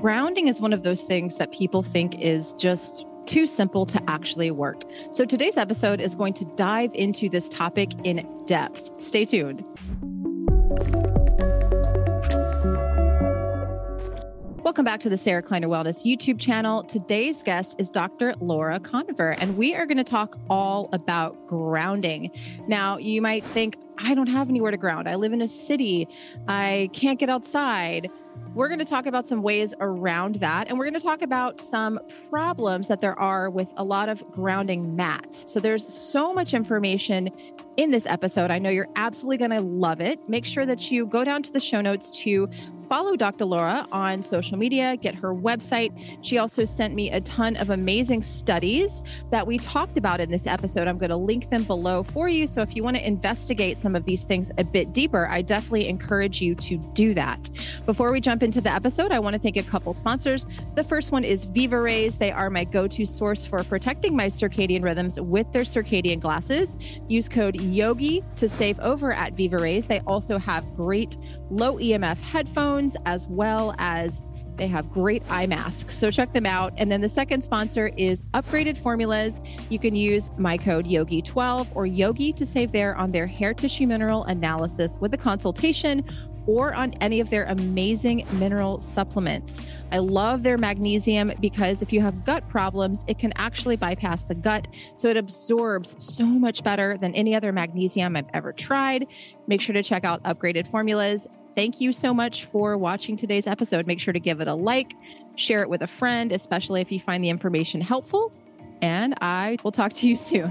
Grounding is one of those things that people think is just too simple to actually work. So today's episode is going to dive into this topic in depth. Stay tuned. Welcome back to the Sarah Kleiner Wellness YouTube channel. Today's guest is Dr. Laura Conover, and we are going to talk all about grounding. Now, you might think, I don't have anywhere to ground. I live in a city. I can't get outside. We're going to talk about some ways around that. And we're going to talk about some problems that there are with a lot of grounding mats. So there's so much information in this episode. I know you're absolutely going to love it. Make sure that you go down to the show notes to follow Dr. Laura on social media, get her website. She also sent me a ton of amazing studies that we talked about in this episode. I'm going to link them below for you. So if you want to investigate some of these things a bit deeper, I definitely encourage you to do that. Before we jump into the episode, I want to thank a couple sponsors. The first one is VivaRays. They are my go-to source for protecting my circadian rhythms with their circadian glasses. Use code YOGI to save over at VivaRays. They also have great low EMF headphones, as well as they have great eye masks. So check them out. And then the second sponsor is Upgraded Formulas. You can use my code YOGI12 or YOGI to save there on their hair tissue mineral analysis with a consultation, or on any of their amazing mineral supplements. I love their magnesium because if you have gut problems, it can actually bypass the gut. So it absorbs so much better than any other magnesium I've ever tried. Make sure to check out Upgraded Formulas. Thank you so much for watching today's episode. Make sure to give it a like, share it with a friend, especially if you find the information helpful. And I will talk to you soon.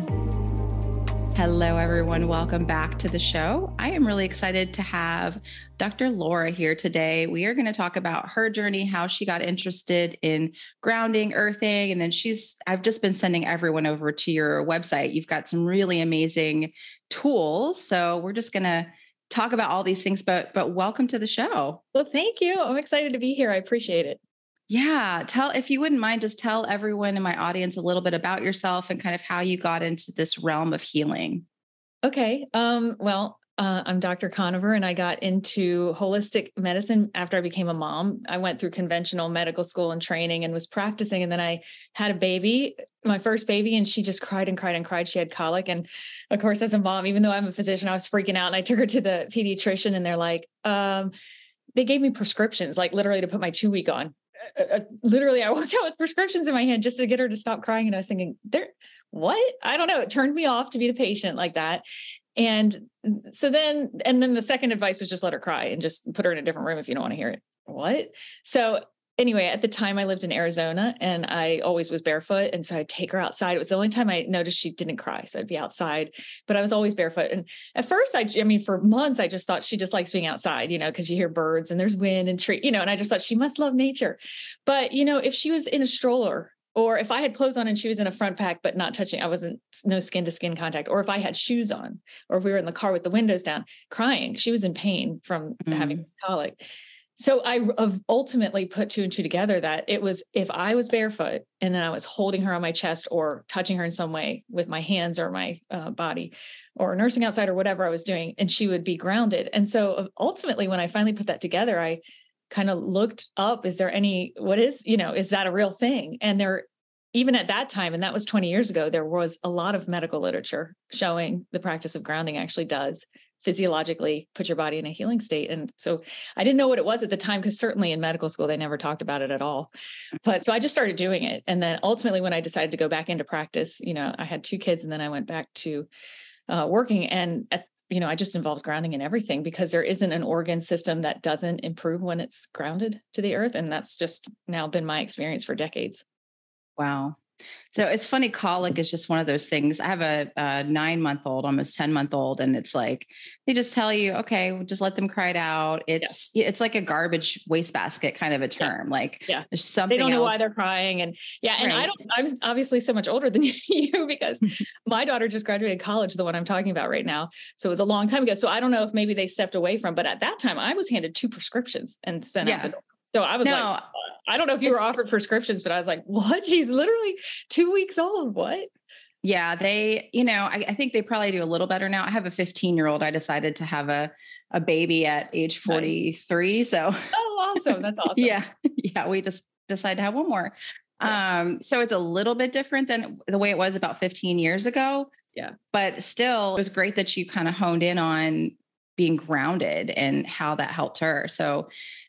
Hello, everyone. Welcome back to the show. I am really excited to have Dr. Laura here today. We are going to talk about her journey, how she got interested in grounding, earthing, and then I've just been sending everyone over to your website. You've got some really amazing tools. So we're just going to talk about all these things, but welcome to the show. Well, thank you. I'm excited to be here. I appreciate it. Yeah. If you wouldn't mind, just tell everyone in my audience a little bit about yourself and kind of how you got into this realm of healing. Okay. I'm Dr. Conover, and I got into holistic medicine after I became a mom. I went through conventional medical school and training and was practicing. And then I had a baby, my first baby, and she just cried and cried and cried. She had colic. And of course, as a mom, even though I'm a physician, I was freaking out, and I took her to the pediatrician, and they're like, they gave me prescriptions, like literally to put my 2-week on. Literally, I walked out with prescriptions in my hand just to get her to stop crying. And I was thinking, what? I don't know. It turned me off to be the patient like that. And then the second advice was just let her cry and just put her in a different room if you don't want to hear it. What? So anyway, at the time I lived in Arizona, and I always was barefoot. And so I'd take her outside. It was the only time I noticed she didn't cry. So I'd be outside, but I was always barefoot. And at first for months, I just thought she just likes being outside, because you hear birds and there's wind and tree, and I just thought she must love nature. But, if she was in a stroller, or if I had clothes on and she was in a front pack, but not touching, no skin to skin contact, or if I had shoes on, or if we were in the car with the windows down crying, she was in pain from having colic. So I ultimately put 2 and 2 together that it was, if I was barefoot and then I was holding her on my chest or touching her in some way with my hands or my body, or nursing outside or whatever I was doing, and she would be grounded. And so ultimately, when I finally put that together, I kind of looked up, is that a real thing? And even at that time, and that was 20 years ago, there was a lot of medical literature showing the practice of grounding actually does physiologically put your body in a healing state. And so I didn't know what it was at the time, because certainly in medical school, they never talked about it at all. But so I just started doing it. And then ultimately, when I decided to go back into practice, I had 2 kids, and then I went back to working, and I just involved grounding in everything, because there isn't an organ system that doesn't improve when it's grounded to the earth. And that's just now been my experience for decades. Wow. So it's funny. Colic is just one of those things. I have a 9-month-old, almost 10-month-old, and it's like, they just tell you, okay, we'll just let them cry it out. It's like a garbage wastebasket kind of a term. There's something they don't know else. why they're crying. And and right. I'm obviously so much older than you, because my daughter just graduated college, the one I'm talking about right now. So it was a long time ago. So I don't know if maybe they stepped away from, but at that time I was handed 2 prescriptions and sent out the door. So I was like, I don't know if you were offered prescriptions, but I was like, what? She's literally 2 weeks old. What? Yeah, they, I think they probably do a little better now. I have a 15-year-old. I decided to have a baby at age 43. Nice. So awesome. That's awesome. Yeah. Yeah. We just decided to have one more. Yeah. So it's a little bit different than the way it was about 15 years ago. Yeah. But still, it was great that you kind of honed in on being grounded and how that helped her. So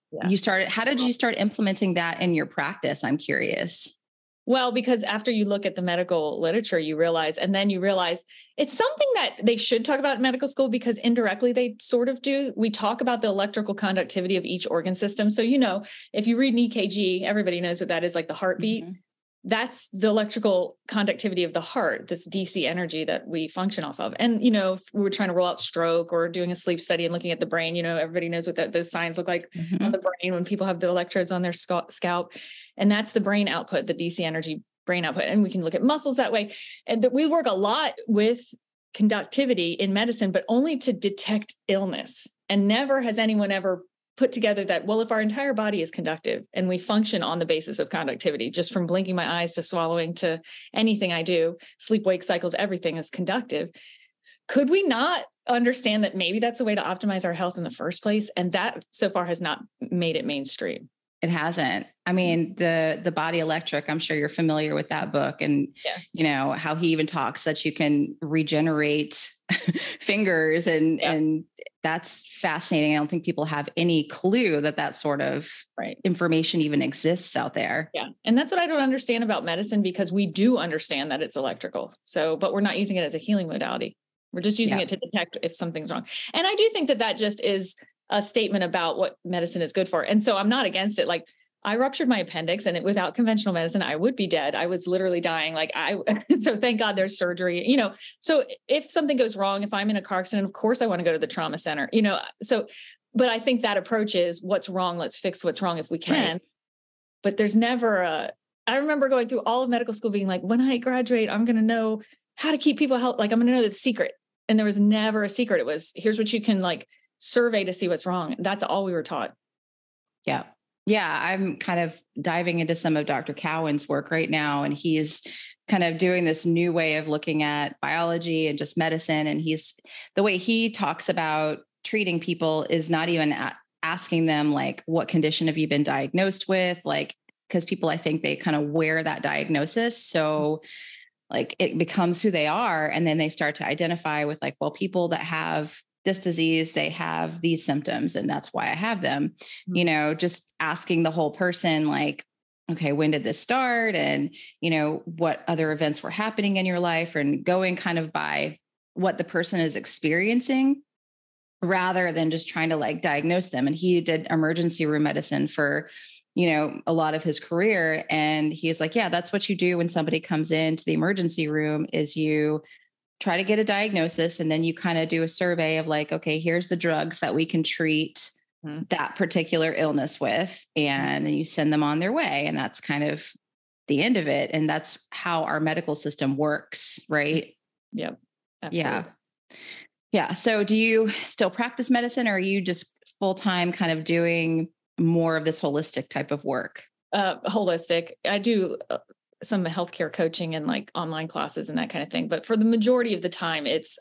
how did you start implementing that in your practice? I'm curious. Well, because after you look at the medical literature, you realize it's something that they should talk about in medical school, because indirectly they sort of do. We talk about the electrical conductivity of each organ system. So, if you read an EKG, everybody knows what that is, like the heartbeat. Mm-hmm. That's the electrical conductivity of the heart, this DC energy that we function off of. And, if we were trying to roll out stroke or doing a sleep study and looking at the brain, everybody knows what those signs look like on the brain when people have the electrodes on their scalp. And that's the brain output, the DC energy brain output. And we can look at muscles that way. And we work a lot with conductivity in medicine, but only to detect illness. And never has anyone ever put together that, well, if our entire body is conductive and we function on the basis of conductivity, just from blinking my eyes to swallowing to anything I do, sleep wake cycles, everything is conductive. Could we not understand that maybe that's a way to optimize our health in the first place? And that so far has not made it mainstream. It hasn't. I mean, the Body Electric, I'm sure you're familiar with that book, and how he even talks that you can regenerate fingers and that's fascinating. I don't think people have any clue that sort of information even exists out there. Yeah. And that's what I don't understand about medicine, because we do understand that it's electrical. So, but we're not using it as a healing modality. We're just using it to detect if something's wrong. And I do think that just is a statement about what medicine is good for. And so I'm not against it. Like, I ruptured my appendix, and without conventional medicine, I would be dead. I was literally dying. So thank God there's surgery, so if something goes wrong, if I'm in a car accident, of course I want to go to the trauma center, but I think that approach is what's wrong. Let's fix what's wrong if we can. Right. But there's never I remember going through all of medical school being like, when I graduate, I'm going to know how to keep people healthy. Like, I'm going to know the secret. And there was never a secret. It was, here's what you can survey to see what's wrong. That's all we were taught. Yeah. Yeah. I'm kind of diving into some of Dr. Cowan's work right now, and he's kind of doing this new way of looking at biology and just medicine. And the way he talks about treating people is not even asking them what condition have you been diagnosed with? Because people, I think they kind of wear that diagnosis. So it becomes who they are. And then they start to identify with people that have this disease, they have these symptoms, and that's why I have them. Mm-hmm. Just asking the whole person, okay, when did this start? And, what other events were happening in your life, and going kind of by what the person is experiencing rather than just trying to diagnose them. And he did emergency room medicine for, a lot of his career. And he's like, yeah, that's what you do when somebody comes into the emergency room, is you try to get a diagnosis, and then you kind of do a survey of okay, here's the drugs that we can treat that particular illness with, and then you send them on their way. And that's kind of the end of it. And that's how our medical system works, right? Yep. Absolutely. Yeah. So do you still practice medicine, or are you just full-time kind of doing more of this holistic type of work? Holistic. I do some healthcare coaching and online classes and that kind of thing. But for the majority of the time, it's,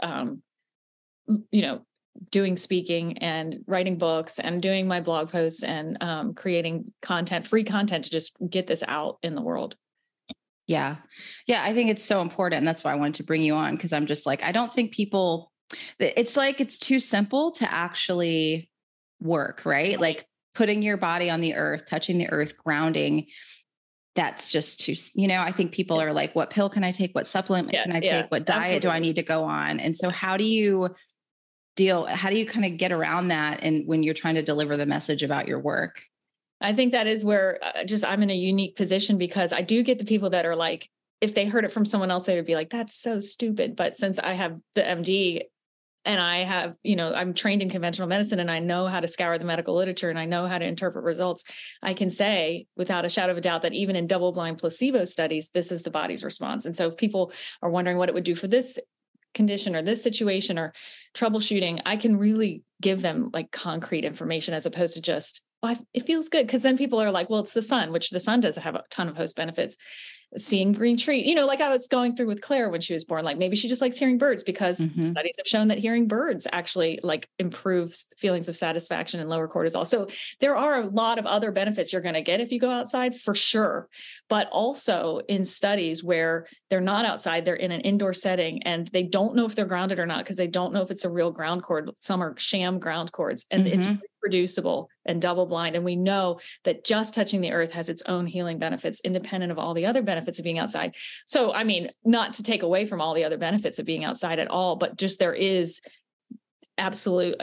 doing speaking and writing books and doing my blog posts and creating content, free content, to just get this out in the world. Yeah. Yeah. I think it's so important. And that's why I wanted to bring you on, because I'm just I don't think people, it's too simple to actually work, right? Putting your body on the earth, touching the earth, grounding. That's just too, I think people are what pill can I take? What supplement can I take? What diet do I need to go on? And so how do you kind of get around that? And when you're trying to deliver the message about your work? I think that is where I'm in a unique position, because I do get the people that are if they heard it from someone else, they would be like, that's so stupid. But since I have the MD, and I have, I'm trained in conventional medicine, and I know how to scour the medical literature, and I know how to interpret results, I can say without a shadow of a doubt that even in double-blind placebo studies, this is the body's response. And so if people are wondering what it would do for this condition or this situation or troubleshooting, I can really give them concrete information, as opposed to just, it feels good. Because then people are like, well, it's the sun, which the sun does have a ton of host benefits. seeing green tree, like I was going through with Claire when she was born, like maybe she just likes hearing birds because studies have shown that hearing birds actually like improves feelings of satisfaction and lower cortisol. So there are a lot of other benefits you're going to get if you go outside for sure. But also in studies where they're not outside, they're in an indoor setting and they don't know if they're grounded or not, because they don't know if it's a real ground cord. Some are sham ground cords, and it's reproducible and double blind. And we know that just touching the earth has its own healing benefits, independent of all the other benefits of being outside. So, I mean, not to take away from all the other benefits of being outside at all, but just there is absolute,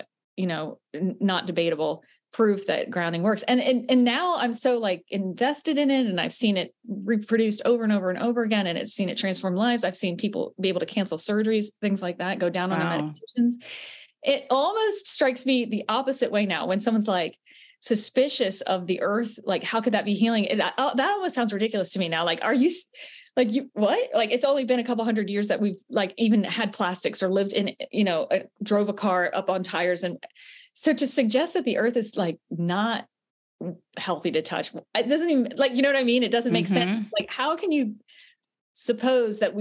not debatable proof that grounding works. And now I'm so like invested in it, and I've seen it reproduced over and over and over again, and it's seen it transform lives. I've seen people be able to cancel surgeries, things like that, go down on their medications. It almost strikes me the opposite way now when someone's like suspicious of the earth, like how could that be healing? That almost sounds ridiculous to me now. Like, are you like, you what? Like, it's only been a couple hundred years that we've like even had plastics or lived in, drove a car up on tires. And so to suggest that the earth is like not healthy to touch, it doesn't even like, you know what I mean? It doesn't make sense. Like, how can you suppose that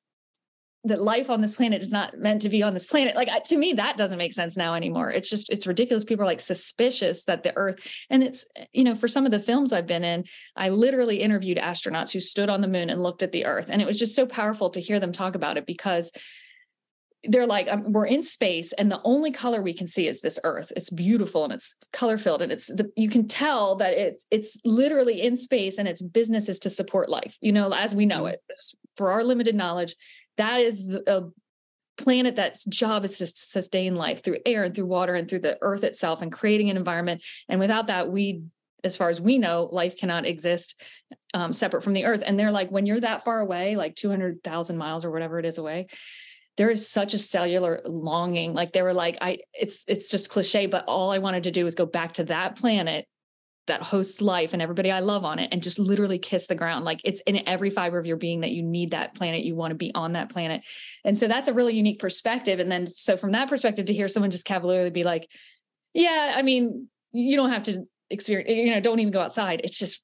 that life on this planet is not meant to be on this planet? Like, to me, that doesn't make sense now anymore. It's ridiculous. People are like suspicious that the earth, and it's, for some of the films I've been in, I literally interviewed astronauts who stood on the moon and looked at the earth. And it was just so powerful to hear them talk about it, because they're like, we're in space and the only color we can see is this earth. It's beautiful and it's color filled, and you can tell that it's literally in space, and its business is to support life, as we know it. For our limited knowledge, that is a planet that's job is to sustain life through air and through water and through the earth itself, and creating an environment. And without that, as far as we know, life cannot exist separate from the earth. And they're like, when you're that far away, like 200,000 miles or whatever it is away, there is such a cellular longing. Like they were like, it's just cliche, but all I wanted to do was go back to that planet that hosts life and everybody I love on it, and just literally kiss the ground. Like, it's in every fiber of your being that you need that planet. You want to be on that planet. And so that's a really unique perspective. And then, so from that perspective, to hear someone just cavalierly be like, yeah, I mean, you don't have to experience, don't even go outside. It's just,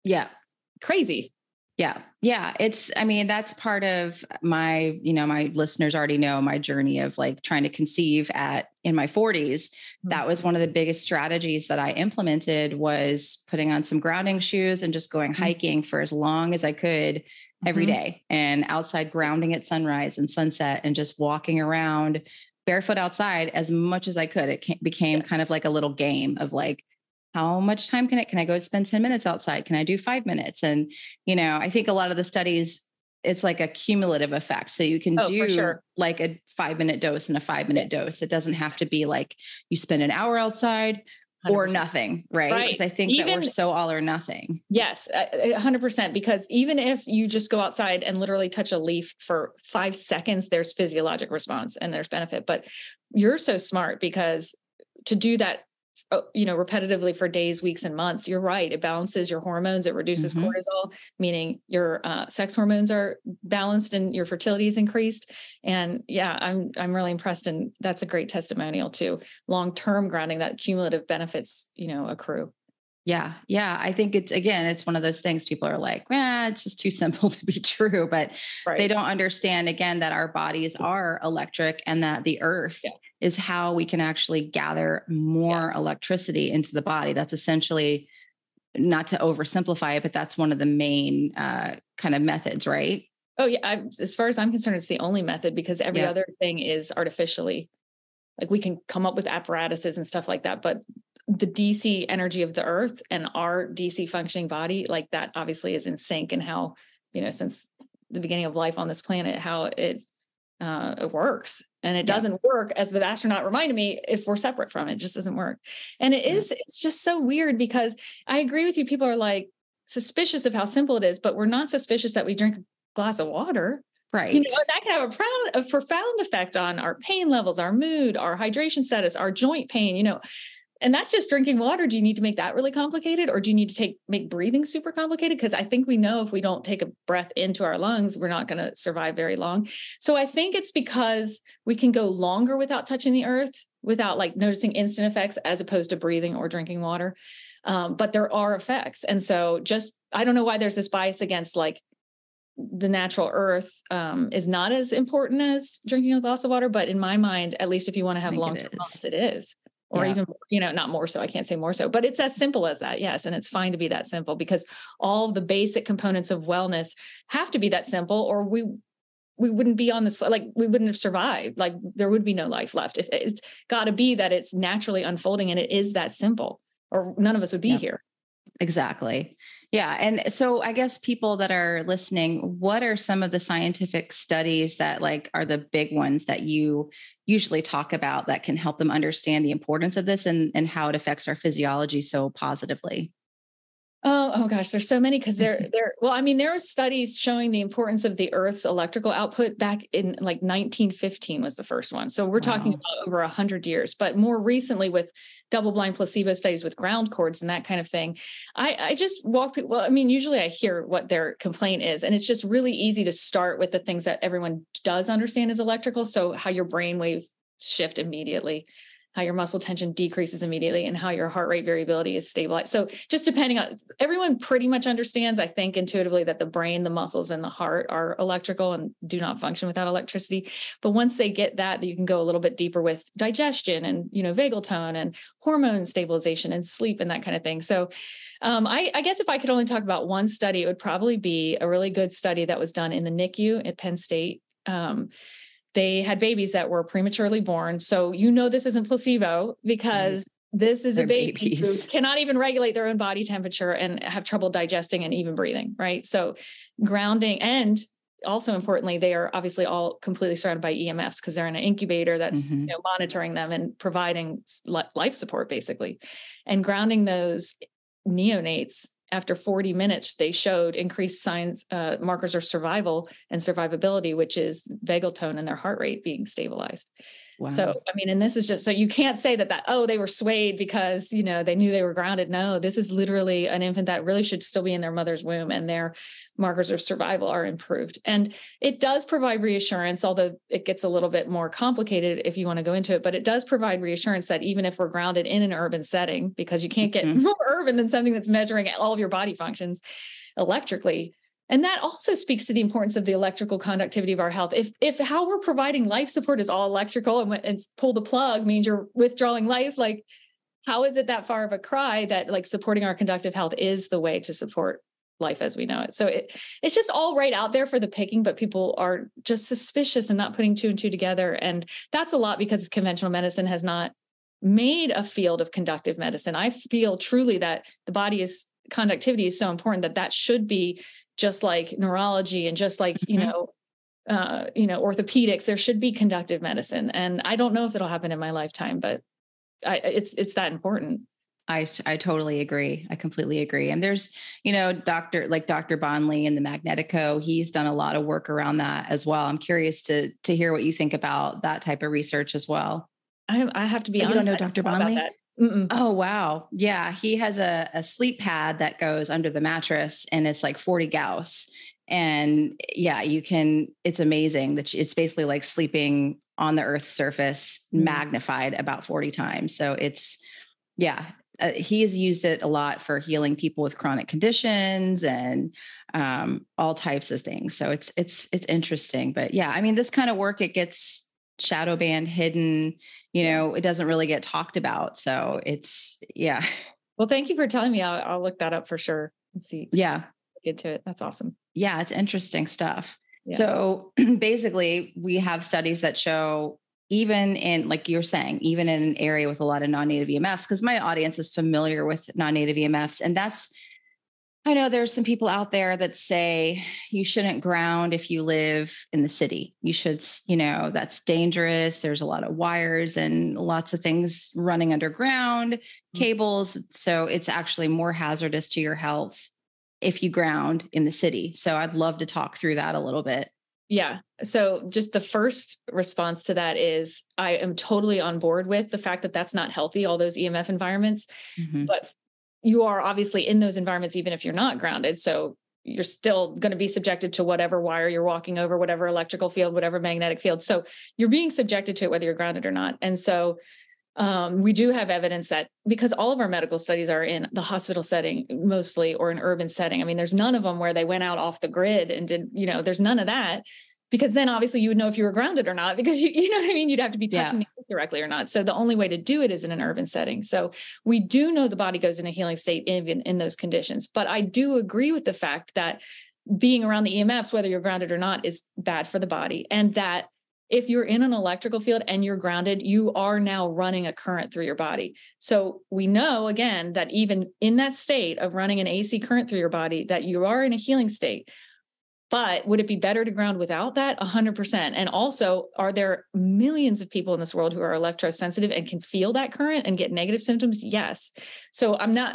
crazy. Yeah. Yeah. That's part of my, my listeners already know my journey of like trying to conceive in my 40s. That was one of the biggest strategies that I implemented, was putting on some grounding shoes and just going hiking for as long as I could every day, and outside grounding at sunrise and sunset, and just walking around barefoot outside as much as I could. It became kind of like a little game of like, how much time can I go spend 10 minutes outside? Can I do 5 minutes? And, I think a lot of the studies, it's like a cumulative effect. So you can do like a 5-minute dose and a 5-minute dose. It doesn't have to be like you spend an hour outside 100%. Or nothing. Right. Because I think that we're so all or nothing. Yes, 100%. Because even if you just go outside and literally touch a leaf for 5 seconds, there's physiologic response and there's benefit. But you're so smart, because to do that, repetitively for days, weeks, and months, you're right. It balances your hormones. It reduces cortisol, meaning your sex hormones are balanced and your fertility is increased. And yeah, I'm really impressed. And that's a great testimonial to long-term grounding, that cumulative benefits, accrue. Yeah. Yeah. I think it's one of those things people are like, it's just too simple to be true, but they don't understand, again, that our bodies are electric, and that the earth is how we can actually gather more electricity into the body. That's essentially, not to oversimplify it, but that's one of the main kind of methods, right? Oh yeah. As far as I'm concerned, it's the only method, because every other thing is artificially, like we can come up with apparatuses and stuff like that, but the DC energy of the earth and our DC functioning body, like that obviously is in sync, and how, since the beginning of life on this planet, how it works. And it doesn't work, as the astronaut reminded me, if we're separate from it. It just doesn't work. And it's just so weird, because I agree with you. People are like suspicious of how simple it is, but we're not suspicious that we drink a glass of water. Right. That can have a profound effect on our pain levels, our mood, our hydration status, our joint pain, and that's just drinking water. Do you need to make that really complicated, or do you need to make breathing super complicated? Because I think we know if we don't take a breath into our lungs, we're not going to survive very long. So I think it's because we can go longer without touching the earth, without like noticing instant effects, as opposed to breathing or drinking water. But there are effects. And so I don't know why there's this bias against like the natural earth is not as important as drinking a glass of water. But in my mind, at least if you want to have long-term wellness, it is. Or even, not more so. I can't say more so, but it's as simple as that. Yes. And it's fine to be that simple, because all of the basic components of wellness have to be that simple, or we wouldn't be on this, like we wouldn't have survived. Like there would be no life left. If it's got to be that it's naturally unfolding and it is that simple, or none of us would be here. Exactly. Yeah. And so I guess people that are listening, what are some of the scientific studies that like are the big ones that you usually talk about that can help them understand the importance of this and how it affects our physiology so positively? Oh gosh, there's so many, because there are studies showing the importance of the Earth's electrical output back in like 1915 was the first one. So we're talking about over 100 years, but more recently with double-blind placebo studies with ground cords and that kind of thing. I just walk people. Well, I mean, usually I hear what their complaint is, and it's just really easy to start with the things that everyone does understand is electrical. So how your brainwave shift immediately, how your muscle tension decreases immediately, and how your heart rate variability is stabilized. So just depending on, everyone pretty much understands, I think, intuitively that the brain, the muscles, and the heart are electrical and do not function without electricity. But once they get that, you can go a little bit deeper with digestion and, vagal tone and hormone stabilization and sleep and that kind of thing. So I guess if I could only talk about one study, it would probably be a really good study that was done in the NICU at Penn State. They had babies that were prematurely born. So, this isn't placebo, because this is a baby who cannot even regulate their own body temperature and have trouble digesting and even breathing, right? So grounding, and also importantly, they are obviously all completely surrounded by EMFs, because they're in an incubator that's monitoring them and providing life support, basically. And grounding those neonates, after 40 minutes, they showed increased signs, markers of survival and survivability, which is vagal tone and their heart rate being stabilized. Wow. So, I mean, and this is just, so you can't say that, they were swayed because, they knew they were grounded. No, this is literally an infant that really should still be in their mother's womb, and their markers of survival are improved. And it does provide reassurance, although it gets a little bit more complicated if you want to go into it, but it does provide reassurance that even if we're grounded in an urban setting, because you can't get more urban than something that's measuring all of your body functions electrically. And that also speaks to the importance of the electrical conductivity of our health. If how we're providing life support is all electrical, and pull the plug means you're withdrawing life, like how is it that far of a cry that like supporting our conductive health is the way to support life as we know it? So it's just all right out there for the picking, but people are just suspicious and not putting two and two together. And that's a lot because conventional medicine has not made a field of conductive medicine. I feel truly that the body's conductivity is so important that should be just like neurology and just like, orthopedics, there should be conductive medicine. And I don't know if it'll happen in my lifetime, but it's that important. I totally agree. I completely agree. And there's, Dr. Bonley and the Magnetico, he's done a lot of work around that as well. I'm curious to hear what you think about that type of research as well. I have to be honest. You don't know Dr. Bonley? Oh, wow. Yeah. He has a sleep pad that goes under the mattress, and it's like 40 Gauss. And yeah, it's amazing that it's basically like sleeping on the Earth's surface, magnified about 40 times. So he has used it a lot for healing people with chronic conditions and all types of things. So it's interesting, but yeah, I mean, this kind of work, it gets shadow banned, hidden, it doesn't really get talked about. So yeah. Well, thank you for telling me. I'll look that up for sure and see. Yeah. Get to it. That's awesome. Yeah. It's interesting stuff. Yeah. So basically we have studies that show, even in, like you're saying, even in an area with a lot of non-native EMFs, because my audience is familiar with non-native EMFs. And I know there's some people out there that say you shouldn't ground if you live in the city. You should, that's dangerous. There's a lot of wires and lots of things running underground, cables. So it's actually more hazardous to your health if you ground in the city. So I'd love to talk through that a little bit. Yeah. So just the first response to that is I am totally on board with the fact that that's not healthy, all those EMF environments, but you are obviously in those environments, even if you're not grounded. So you're still going to be subjected to whatever wire you're walking over, whatever electrical field, whatever magnetic field. So you're being subjected to it, whether you're grounded or not. And so We do have evidence that, because all of our medical studies are in the hospital setting mostly, or an urban setting. I mean, there's none of them where they went out off the grid and did, there's none of that, because then obviously you would know if you were grounded or not, because you know what I mean? You'd have to be touching the earth directly or not. So the only way to do it is in an urban setting. So we do know the body goes in a healing state even in those conditions. But I do agree with the fact that being around the EMFs, whether you're grounded or not, is bad for the body. And that if you're in an electrical field and you're grounded, you are now running a current through your body. So we know, again, that even in that state of running an AC current through your body, that you are in a healing state. But would it be better to ground without that? 100%. And also, are there millions of people in this world who are electrosensitive and can feel that current and get negative symptoms? Yes. So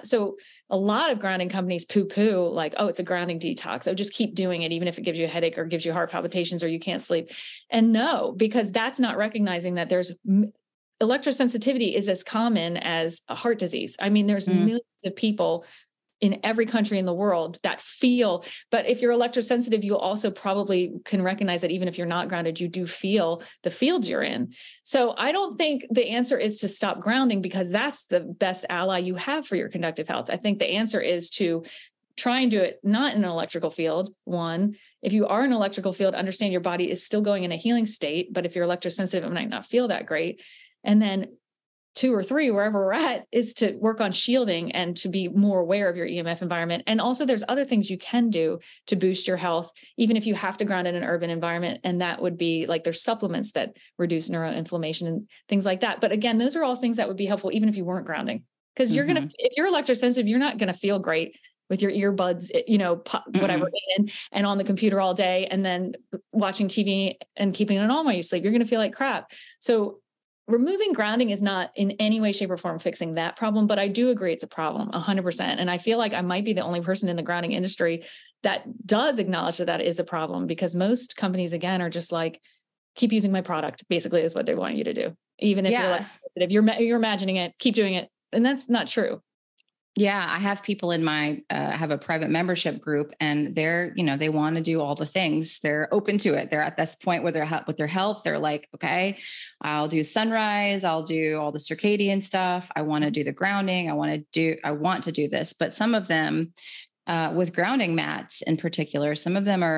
a lot of grounding companies poo-poo like, oh, it's a grounding detox. Oh, just keep doing it, even if it gives you a headache or gives you heart palpitations or you can't sleep. And no, because that's not recognizing that electrosensitivity is as common as a heart disease. I mean, there's millions of people in every country in the world that feel, but if you're electrosensitive, you also probably can recognize that even if you're not grounded, you do feel the fields you're in. So I don't think the answer is to stop grounding, because that's the best ally you have for your conductive health. I think the answer is to try and do it not in an electrical field. One, if you are in an electrical field, understand your body is still going in a healing state, but if you're electrosensitive, it might not feel that great. And then 2 or 3, wherever we're at, is to work on shielding and to be more aware of your EMF environment. And also there's other things you can do to boost your health, even if you have to ground in an urban environment. And that would be like, there's supplements that reduce neuroinflammation and things like that. But again, those are all things that would be helpful, even if you weren't grounding, because if you're electrosensitive, you're not going to feel great with your earbuds, whatever, and on the computer all day, and then watching TV and keeping it on while you sleep. You're going to feel like crap. So removing grounding is not in any way, shape, or form fixing that problem, but I do agree it's a problem 100%. And I feel like I might be the only person in the grounding industry that does acknowledge that that is a problem, because most companies, again, are just like, keep using my product, basically, is what they want you to do. Even if you're imagining it, keep doing it. And that's not true. Yeah, I have people in my, have a private membership group, and they're, they want to do all the things. They're open to it. They're at this point where with their health, they're like, okay, I'll do sunrise. I'll do all the circadian stuff. I want to do the grounding. I want to do this. But some of them, with grounding mats in particular, some of them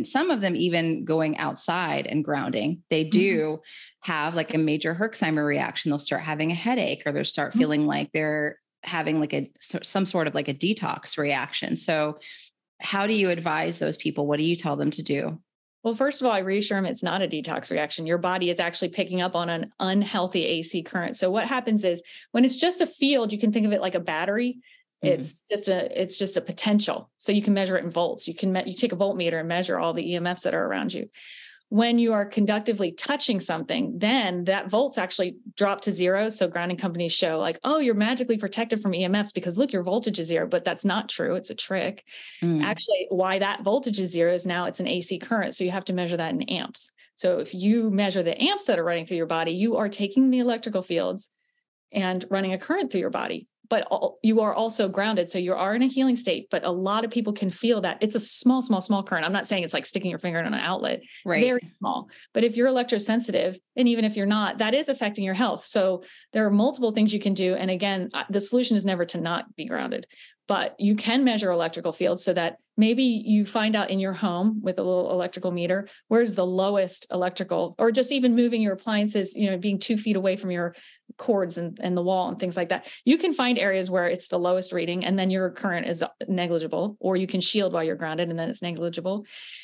even going outside and grounding, they do have like a major Herxheimer reaction. They'll start having a headache, or they'll start feeling like they're having like some sort of like a detox reaction. So how do you advise those people? What do you tell them to do? Well, first of all, I reassure them it's not a detox reaction. Your body is actually picking up on an unhealthy AC current. So what happens is, when it's just a field, you can think of it like a battery. It's just a potential. So you can measure it in volts. You take a voltmeter and measure all the EMFs that are around you. When you are conductively touching something, then that volts actually drop to 0. So grounding companies show like, oh, you're magically protected from EMFs because look, your voltage is 0, but that's not true. It's a trick. Actually, why that voltage is 0 is now it's an AC current. So you have to measure that in amps. So if you measure the amps that are running through your body, you are taking the electrical fields and running a current through your body. But you are also grounded. So you are in a healing state, but a lot of people can feel that it's a small current. I'm not saying it's like sticking your finger in an outlet, right? Very small. But if you're electrosensitive, and even if you're not, that is affecting your health. So there are multiple things you can do. And again, the solution is never to not be grounded, but you can measure electrical fields so that maybe you find out in your home with a little electrical meter, where's the lowest electrical, or just even moving your appliances, being 2 feet away from your cords and the wall and things like that. You can find areas where it's the lowest reading and then your current is negligible, or you can shield while you're grounded and then it's negligible.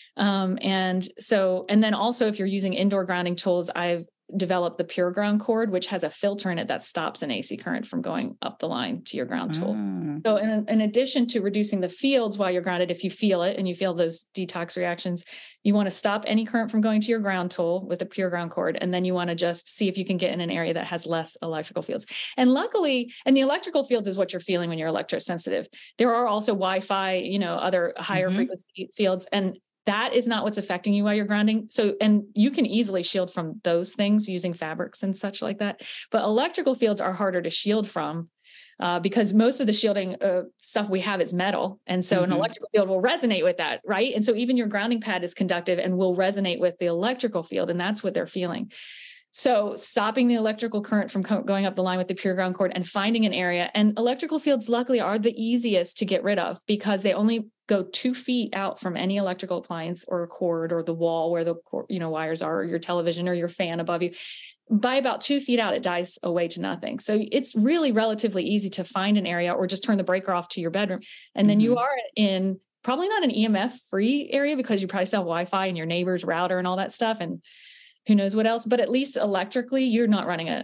And then also if you're using indoor grounding tools, I've developed the Pure Ground cord, which has a filter in it that stops an AC current from going up the line to your ground tool. So in addition to reducing the fields while you're grounded, if you feel it and you feel those detox reactions, you want to stop any current from going to your ground tool with a Pure Ground cord. And then you want to just see if you can get in an area that has less electrical fields. And luckily, and the electrical fields is what you're feeling when you're electrosensitive. There are also Wi-Fi, other higher frequency fields, and that is not what's affecting you while you're grounding. So, and you can easily shield from those things using fabrics and such like that. But electrical fields are harder to shield from because most of the shielding stuff we have is metal. And so an electrical field will resonate with that, right? And so even your grounding pad is conductive and will resonate with the electrical field. And that's what they're feeling. So stopping the electrical current from going up the line with the pure ground cord and finding an area. And electrical fields, luckily, are the easiest to get rid of because they only go 2 feet out from any electrical appliance or cord or the wall where the wires are, or your television or your fan above you. By about 2 feet out, it dies away to nothing. So it's really relatively easy to find an area or just turn the breaker off to your bedroom. And then you are in probably not an EMF free area because you probably still have Wi-Fi and your neighbor's router and all that stuff. And who knows what else, but at least electrically, you're not running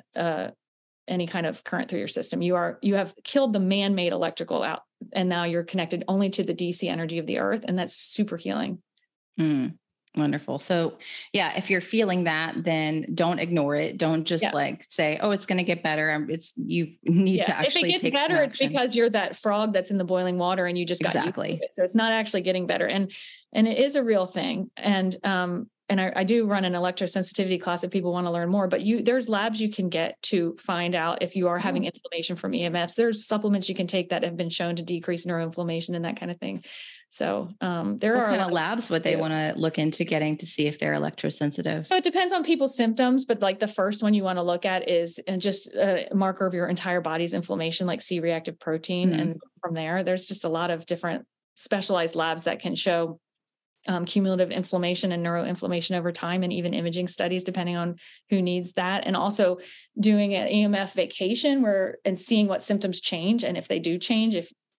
any kind of current through your system. You have killed the man-made electrical out, and now you're connected only to the DC energy of the earth. And that's super healing. Wonderful. So yeah, if you're feeling that, then don't ignore it. Don't just say, oh, it's going to get better. You need to actually take better, some action. It's because you're that frog that's in the boiling water and you just got used to it. So it's not actually getting better. And it is a real thing. And I do run an electrosensitivity class if people want to learn more, but there's labs you can get to find out if you are having inflammation from EMFs. There's supplements you can take that have been shown to decrease neuroinflammation and that kind of thing. So there are kind of labs would they want to look into getting to see if they're electrosensitive? So it depends on people's symptoms, but like the first one you want to look at is just a marker of your entire body's inflammation, like C-reactive protein. And from there's just a lot of different specialized labs that can show cumulative inflammation and neuroinflammation over time, and even imaging studies, depending on who needs that. And also doing an EMF vacation and seeing what symptoms change. And if they do change,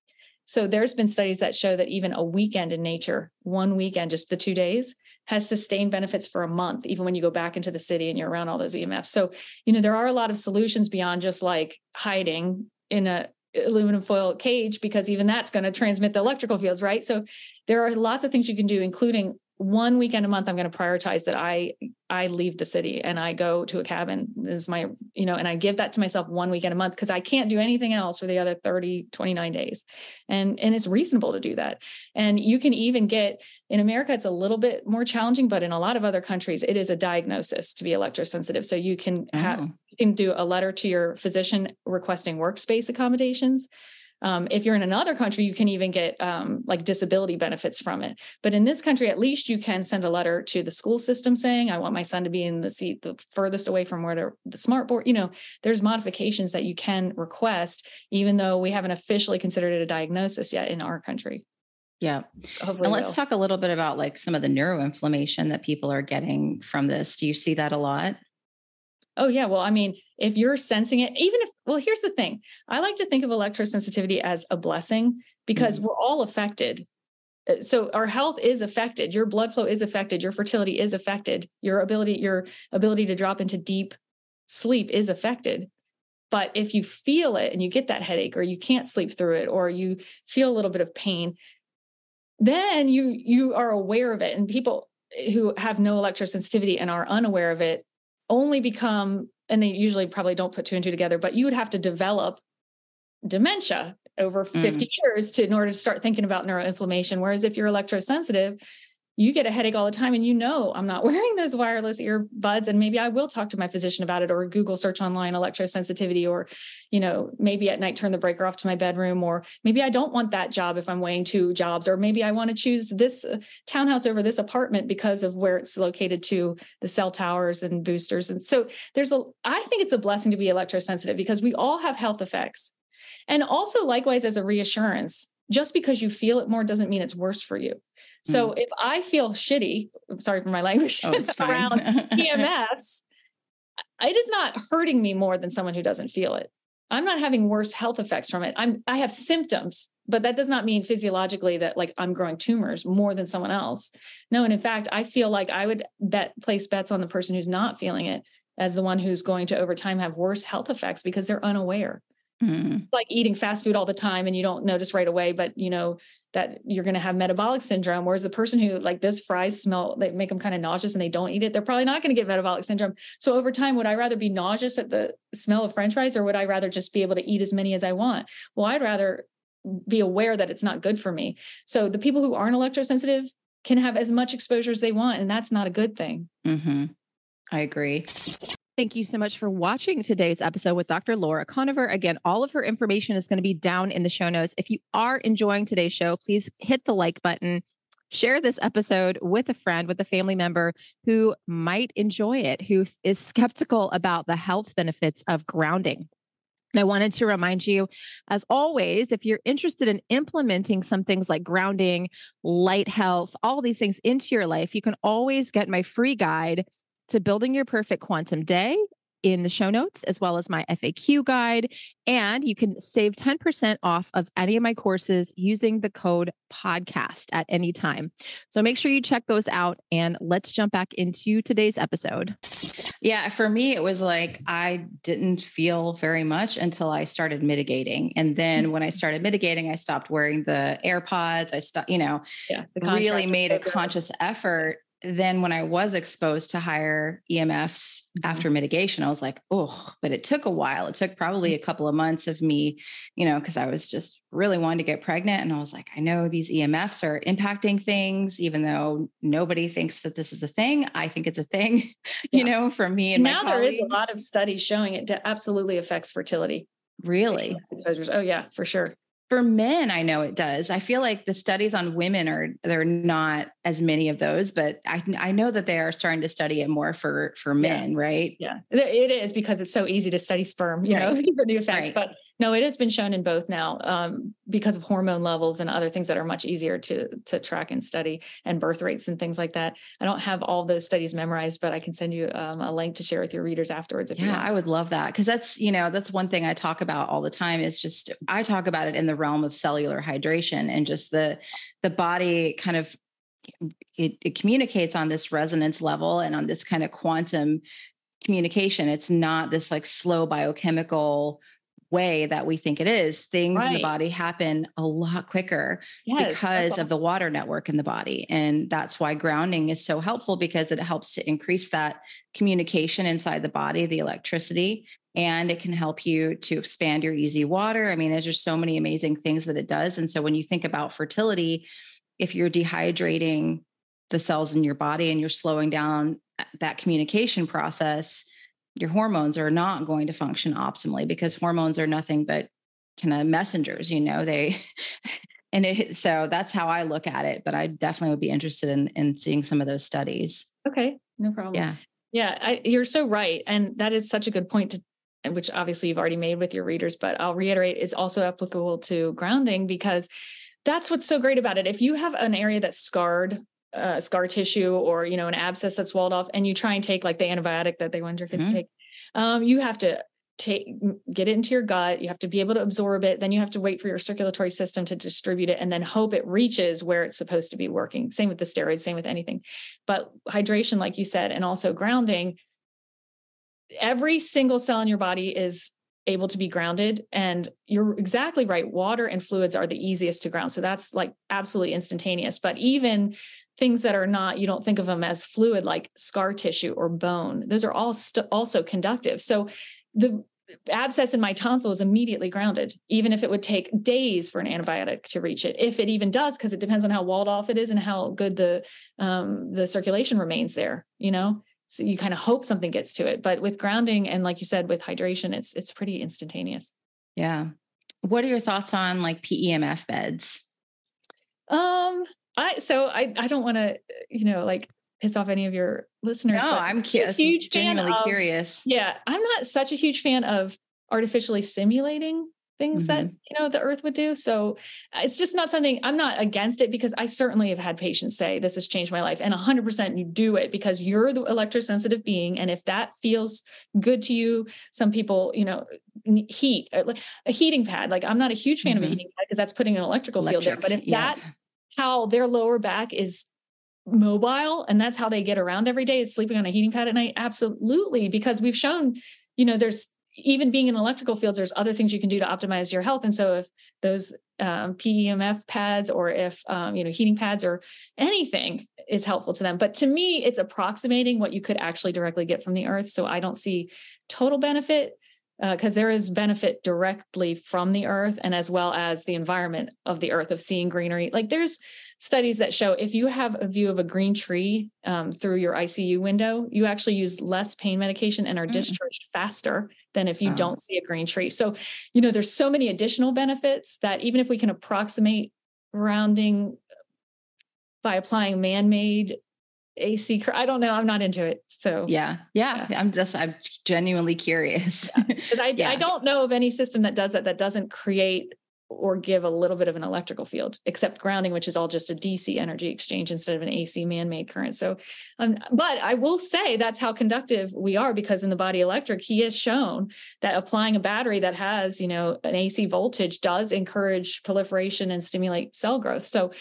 so there's been studies that show that even a weekend in nature, one weekend, just the 2 days, has sustained benefits for a month, even when you go back into the city and you're around all those EMFs. So, there are a lot of solutions beyond just like hiding in a aluminum foil cage, because even that's going to transmit the electrical fields, right? So there are lots of things you can do, including one weekend a month. I'm going to prioritize that I leave the city and I go to a cabin. This is my, and I give that to myself one weekend a month because I can't do anything else for the other 29 days. And it's reasonable to do that. And you can even in America, it's a little bit more challenging, but in a lot of other countries, it is a diagnosis to be electrosensitive. So you can you can do a letter to your physician requesting workspace accommodations. If you're in another country, you can even get like disability benefits from it. But in this country, at least you can send a letter to the school system saying, I want my son to be in the seat the furthest away from where the smart board, there's modifications that you can request, even though we haven't officially considered it a diagnosis yet in our country. Yeah. Hopefully and let's talk a little bit about like some of the neuroinflammation that people are getting from this. Do you see that a lot? Oh, yeah. Well, if you're sensing it, here's the thing. I like to think of electrosensitivity as a blessing because we're all affected. So our health is affected. Your blood flow is affected. Your fertility is affected. Your ability to drop into deep sleep is affected. But if you feel it and you get that headache, or you can't sleep through it, or you feel a little bit of pain, then you are aware of it. And people who have no electrosensitivity and are unaware of it only become, and they usually probably don't put 2 and 2 together, but you would have to develop dementia over 50 years in order to start thinking about neuroinflammation. Whereas if you're electrosensitive, you get a headache all the time and I'm not wearing those wireless earbuds, and maybe I will talk to my physician about it, or Google search online electrosensitivity, or, maybe at night turn the breaker off to my bedroom, or maybe I don't want that job if I'm weighing 2 jobs, or maybe I want to choose this townhouse over this apartment because of where it's located to the cell towers and boosters. And so I think it's a blessing to be electrosensitive because we all have health effects. And also likewise as a reassurance, just because you feel it more doesn't mean it's worse for you. So if I feel shitty, I'm sorry for my language, around EMFs, it is not hurting me more than someone who doesn't feel it. I'm not having worse health effects from it. I have symptoms, but that does not mean physiologically that like I'm growing tumors more than someone else. No. And in fact, I feel like I would place bets on the person who's not feeling it as the one who's going to over time have worse health effects because they're unaware. Like eating fast food all the time and you don't notice right away, but that you're going to have metabolic syndrome. Whereas the person who like this fries smell, they make them kind of nauseous and they don't eat it, they're probably not going to get metabolic syndrome. So over time, would I rather be nauseous at the smell of French fries, or would I rather just be able to eat as many as I want? Well, I'd rather be aware that it's not good for me. So the people who aren't electrosensitive can have as much exposure as they want. And that's not a good thing. I agree. Thank you so much for watching today's episode with Dr. Laura Conover. Again, all of her information is going to be down in the show notes. If you are enjoying today's show, please hit the like button, Share this episode with a friend, with a family member who might enjoy it, who is skeptical about the health benefits of grounding. And I wanted to remind you, as always, if you're interested in implementing some things like grounding, light health, all these things into your life, you can always get my free guide to building your perfect quantum day in the show notes, as well as my FAQ guide. And you can save 10% off of any of my courses using the code podcast at any time. So make sure you check those out, and let's jump back into today's episode. Yeah, for me, it was like I didn't feel very much until I started mitigating. And then when I started mitigating, I stopped wearing the AirPods. I stopped, really made a conscious effort. Then when I was exposed to higher EMFs after mitigation, I was like, oh, but it took a while. It took probably a couple of months of me, because I was just really wanting to get pregnant. And I was like, I know these EMFs are impacting things, even though nobody thinks that this is a thing. I think it's a thing, for me and now my colleagues. There is a lot of studies showing it absolutely affects fertility. Really? Oh yeah, for sure. For men, I know it does. I feel like the studies on women there are not as many of those, but I know that they are starting to study it more for men, right? Yeah, it is, because it's so easy to study sperm, for the effects. Right. But no, it has been shown in both now because of hormone levels and other things that are much easier to track and study, and birth rates and things like that. I don't have all those studies memorized, but I can send you a link to share with your readers afterwards. If you want. I would love that, because that's one thing I talk about all the time. Is just I talk about it in the realm of cellular hydration, and just the body kind of it communicates on this resonance level and on this kind of quantum communication. It's not this like slow biochemical way that we think it is. Things in the body happen a lot quicker because of the water network in the body. And that's why grounding is so helpful, because it helps to increase that communication inside the body, the electricity, and it can help you to expand your easy water. I mean, there's just so many amazing things that it does. And so when you think about fertility, if you're dehydrating the cells in your body and you're slowing down that communication process, your hormones are not going to function optimally, because hormones are nothing but kind of messengers, so that's how I look at it. But I definitely would be interested in seeing some of those studies. Okay. No problem. Yeah. You're so right. And that is such a good point which obviously you've already made with your readers, but I'll reiterate is also applicable to grounding, because that's what's so great about it. If you have an area that's scar tissue, or, an abscess that's walled off, and you try and take like the antibiotic that they want your kid to take, you have to get it into your gut. You have to be able to absorb it. Then you have to wait for your circulatory system to distribute it, and then hope it reaches where it's supposed to be working. Same with the steroids, same with anything. But hydration, like you said, and also grounding, every single cell in your body is able to be grounded. And you're exactly right. Water and fluids are the easiest to ground. So that's like absolutely instantaneous. But even things that are not, you don't think of them as fluid, like scar tissue or bone, those are all also conductive. So the abscess in my tonsil is immediately grounded, even if it would take days for an antibiotic to reach it. If it even does, because it depends on how walled off it is and how good the circulation remains there, So you kind of hope something gets to it. But with grounding, and like you said, with hydration, it's pretty instantaneous. Yeah. What are your thoughts on like PEMF beds? I don't want to, like piss off any of your listeners. No, I'm genuinely curious. Yeah. I'm not such a huge fan of artificially simulating things that, the earth would do. So it's just not something. I'm not against it, because I certainly have had patients say, this has changed my life, and 100% you do it because you're the electrosensitive being. And if that feels good to you, some people, heat, like a heating pad. Like I'm not a huge fan of a heating pad, because that's putting an electrical field there. But if that's how their lower back is mobile, and that's how they get around every day, is sleeping on a heating pad at night. Absolutely. Because we've shown, there's, even being in electrical fields, there's other things you can do to optimize your health. And so if those PEMF pads, or if, heating pads or anything is helpful to them. But to me, it's approximating what you could actually directly get from the earth. So I don't see total benefit, because there is benefit directly from the earth, and as well as the environment of the earth, of seeing greenery. Like there's studies that show if you have a view of a green tree through your ICU window, you actually use less pain medication and are discharged faster than if you don't see a green tree. So, there's so many additional benefits that even if we can approximate grounding by applying man-made AC. I don't know. I'm not into it. So yeah. I'm genuinely curious. Because I don't know of any system that does that doesn't create or give a little bit of an electrical field, except grounding, which is all just a DC energy exchange instead of an AC man-made current. So, but I will say that's how conductive we are, because in the Body Electric, he has shown that applying a battery that has, an AC voltage does encourage proliferation and stimulate cell growth. So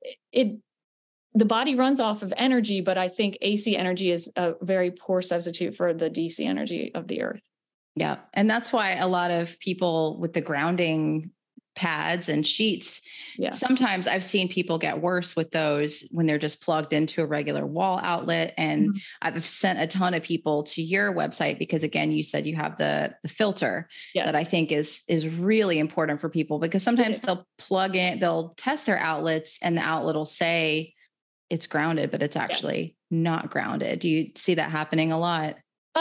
the body runs off of energy, but I think AC energy is a very poor substitute for the DC energy of the earth. Yeah. And that's why a lot of people with the grounding pads and sheets, sometimes I've seen people get worse with those when they're just plugged into a regular wall outlet. And I've sent a ton of people to your website because, again, you said you have the filter that I think is really important for people, because sometimes they'll plug in, they'll test their outlets and the outlet will say it's grounded, but it's actually not grounded. Do you see that happening a lot?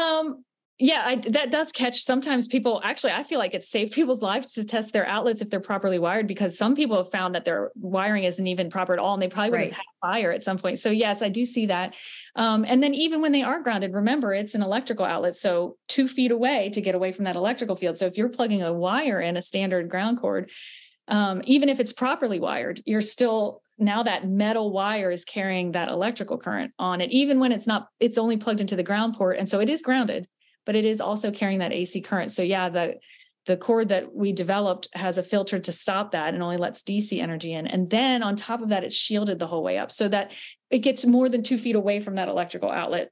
That does catch sometimes people. Actually, I feel like it's saved people's lives to test their outlets if they're properly wired, because some people have found that their wiring isn't even proper at all, and they probably would have had fire at some point. So yes, I do see that. And then even when they are grounded, remember, it's an electrical outlet. So 2 feet away to get away from that electrical field. So if you're plugging a wire in a standard ground cord, even if it's properly wired, you're still, now that metal wire is carrying that electrical current on it, even when it's only plugged into the ground port. And so it is grounded, but it is also carrying that AC current. So the cord that we developed has a filter to stop that and only lets DC energy in. And then on top of that, it's shielded the whole way up so that it gets more than 2 feet away from that electrical outlet,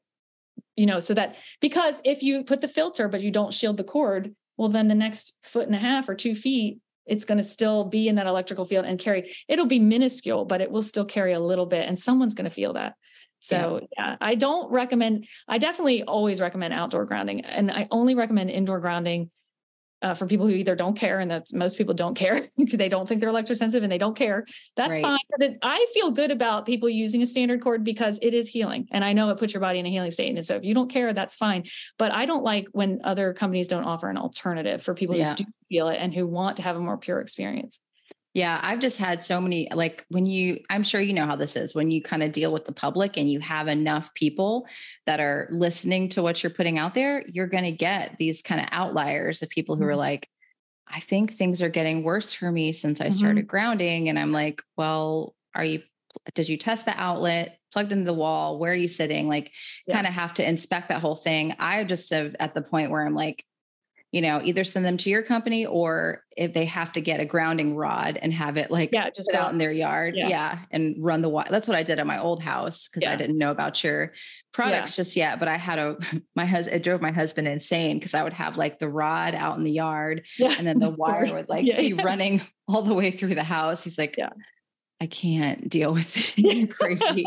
so that, because if you put the filter, but you don't shield the cord, well, then the next 1.5 feet or 2 feet, it's going to still be in that electrical field and carry. It'll be minuscule, but it will still carry a little bit, and someone's going to feel that. So I don't recommend, I definitely always recommend outdoor grounding, and I only recommend indoor grounding for people who either don't care, and that's most people don't care because they don't think they're electrosensitive and they don't care. That's fine. I feel good about people using a standard cord because it is healing. And I know it puts your body in a healing state. And so if you don't care, that's fine. But I don't like when other companies don't offer an alternative for people who do feel it and who want to have a more pure experience. Yeah, I've just had so many, like I'm sure you know how this is when you kind of deal with the public and you have enough people that are listening to what you're putting out there, you're going to get these kind of outliers of people who are like, I think things are getting worse for me since I started grounding. And I'm like, well, did you test the outlet, plugged into the wall? Where are you sitting? Like kind of have to inspect that whole thing. I just have at the point where I'm like, either send them to your company, or if they have to get a grounding rod and have it just out in their yard. And run the wire. That's what I did at my old house, because I didn't know about your products just yet. But I had it drove my husband insane, because I would have like the rod out in the yard and then the wire would be running all the way through the house. He's like, I can't deal with it. You're crazy.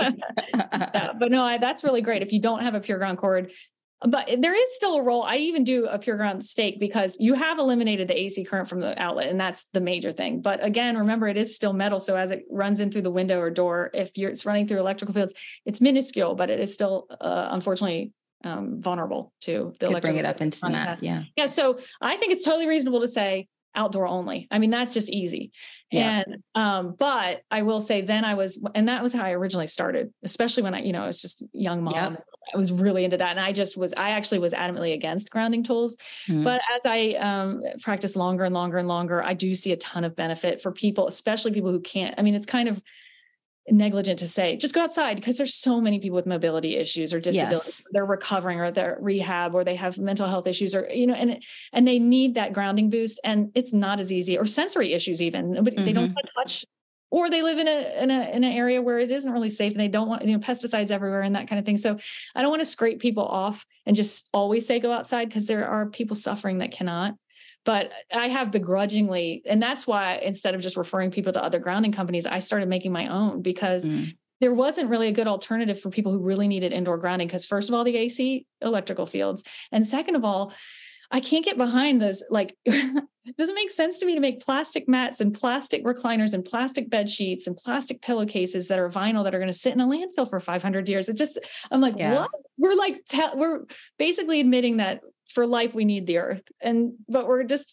But no, that's really great. If you don't have a pure ground cord, but there is still a role. I even do a pure ground stake because you have eliminated the AC current from the outlet, and that's the major thing. But again, remember, it is still metal. So as it runs in through the window or door, it's running through electrical fields, it's minuscule, but it is still, unfortunately, vulnerable to the electrical. Bring it up into that. Yeah. So I think it's totally reasonable to say outdoor only. I mean, that's just easy. Yeah. And, but I will say then and that was how I originally started, especially when I was just young mom. Yep. I was really into that. And I actually was adamantly against grounding tools, but as I practice longer and longer and longer, I do see a ton of benefit for people, especially people who can't. I mean, it's kind of negligent to say, just go outside, because there's so many people with mobility issues or disabilities. Yes. They're recovering, or they're rehab, or they have mental health issues, or, and they need that grounding boost, and it's not as easy, or sensory issues even, but they don't want to touch, or they live in an area where it isn't really safe and they don't want, pesticides everywhere and that kind of thing. So I don't want to scrape people off and just always say, go outside, because there are people suffering that cannot. But I have begrudgingly, and that's why instead of just referring people to other grounding companies, I started making my own, because there wasn't really a good alternative for people who really needed indoor grounding. Because first of all, the AC electrical fields. And second of all, I can't get behind those. Like, it doesn't make sense to me to make plastic mats and plastic recliners and plastic bed sheets and plastic pillowcases that are vinyl that are going to sit in a landfill for 500 years. I'm like, what? We're basically admitting that for life, we need the earth. But we're just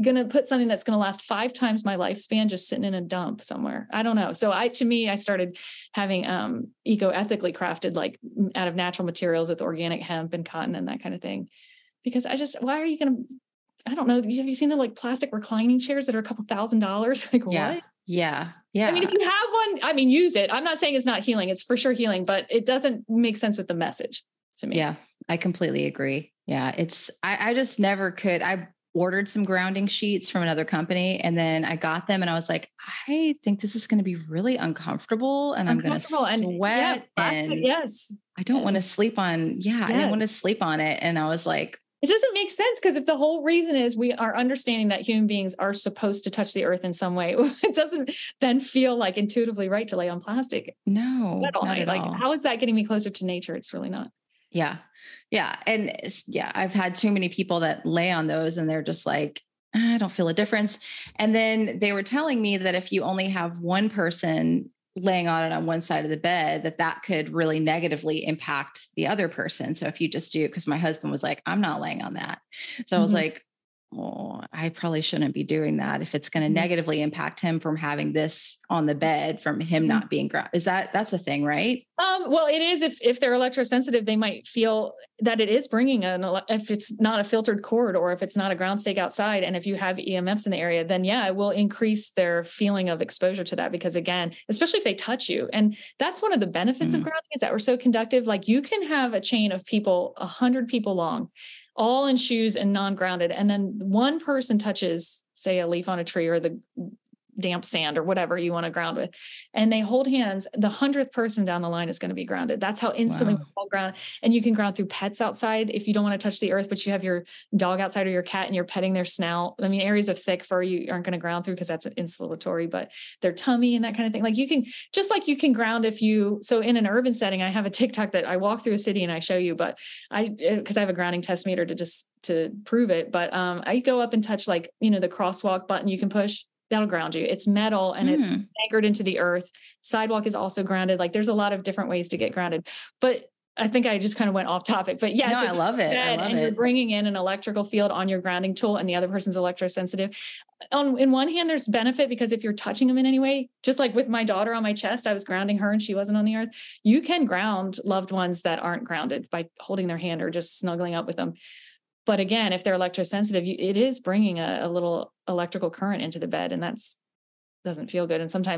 going to put something that's going to last 5 times my lifespan just sitting in a dump somewhere? I don't know. So I started having eco-ethically crafted, like out of natural materials with organic hemp and cotton and that kind of thing. Because why are you going to, I don't know. Have you seen the like plastic reclining chairs that are a couple $1,000s? Like yeah. what? Yeah. I mean, if you have one, use it. I'm not saying it's not healing. It's for sure healing, but it doesn't make sense with the message to me. Yeah, I completely agree. Yeah. I just never could. I ordered some grounding sheets from another company and then I got them and I was like, I think this is going to be really uncomfortable and I'm going to sweat plastic, and yes. I don't want to sleep on. Yeah. I didn't want to sleep on it. And I was like, it doesn't make sense because if the whole reason is we are understanding that human beings are supposed to touch the earth in some way, it doesn't then feel like intuitively right to lay on plastic. No, not at all. How is that getting me closer to nature? It's really not. Yeah. Yeah. And I've had too many people that lay on those and they're just like, I don't feel a difference. And then they were telling me that if you only have one person laying on it on one side of the bed, that could really negatively impact the other person. So if you just do, because my husband was like, I'm not laying on that. So I was like, oh, I probably shouldn't be doing that if it's going to negatively impact him from having this on the bed, from him not being that's a thing, right? Well, it is. If they're electrosensitive, they might feel that it is bringing if it's not a filtered cord or if it's not a ground stake outside. And if you have EMFs in the area, then it will increase their feeling of exposure to that. Because again, especially if they touch you. And that's one of the benefits of grounding is that we're so conductive. Like you can have a chain of people, 100 people long, all in shoes and non-grounded. And then one person touches, say, a leaf on a tree or the damp sand or whatever you want to ground with, and they hold hands, the 100th person down the line is going to be grounded. That's how instantly we're all grounded. And you can ground through pets outside if you don't want to touch the earth, but you have your dog outside or your cat and you're petting their snout. I mean, areas of thick fur you aren't going to ground through because that's insulatory, but their tummy and that kind of thing. Like you can ground so in an urban setting, I have a TikTok that I walk through a city and I show you, but because I have a grounding test meter to prove it. But I go up and touch the crosswalk button you can push. That'll ground you. It's metal and it's anchored into the earth. Sidewalk is also grounded. Like there's a lot of different ways to get grounded, but I think I just kind of went off topic, but yes, I love it. You're bringing in an electrical field on your grounding tool and the other person's electrosensitive. In one hand, there's benefit because if you're touching them in any way, just like with my daughter on my chest, I was grounding her and she wasn't on the earth. You can ground loved ones that aren't grounded by holding their hand or just snuggling up with them. But again, if they're electrosensitive, it is bringing a little electrical current into the bed, and that's doesn't feel good.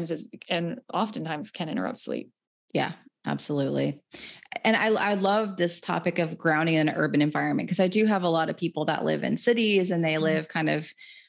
And oftentimes can interrupt sleep. Yeah, absolutely. And I love this topic of grounding in an urban environment because I do have a lot of people that live in cities and they live kind of,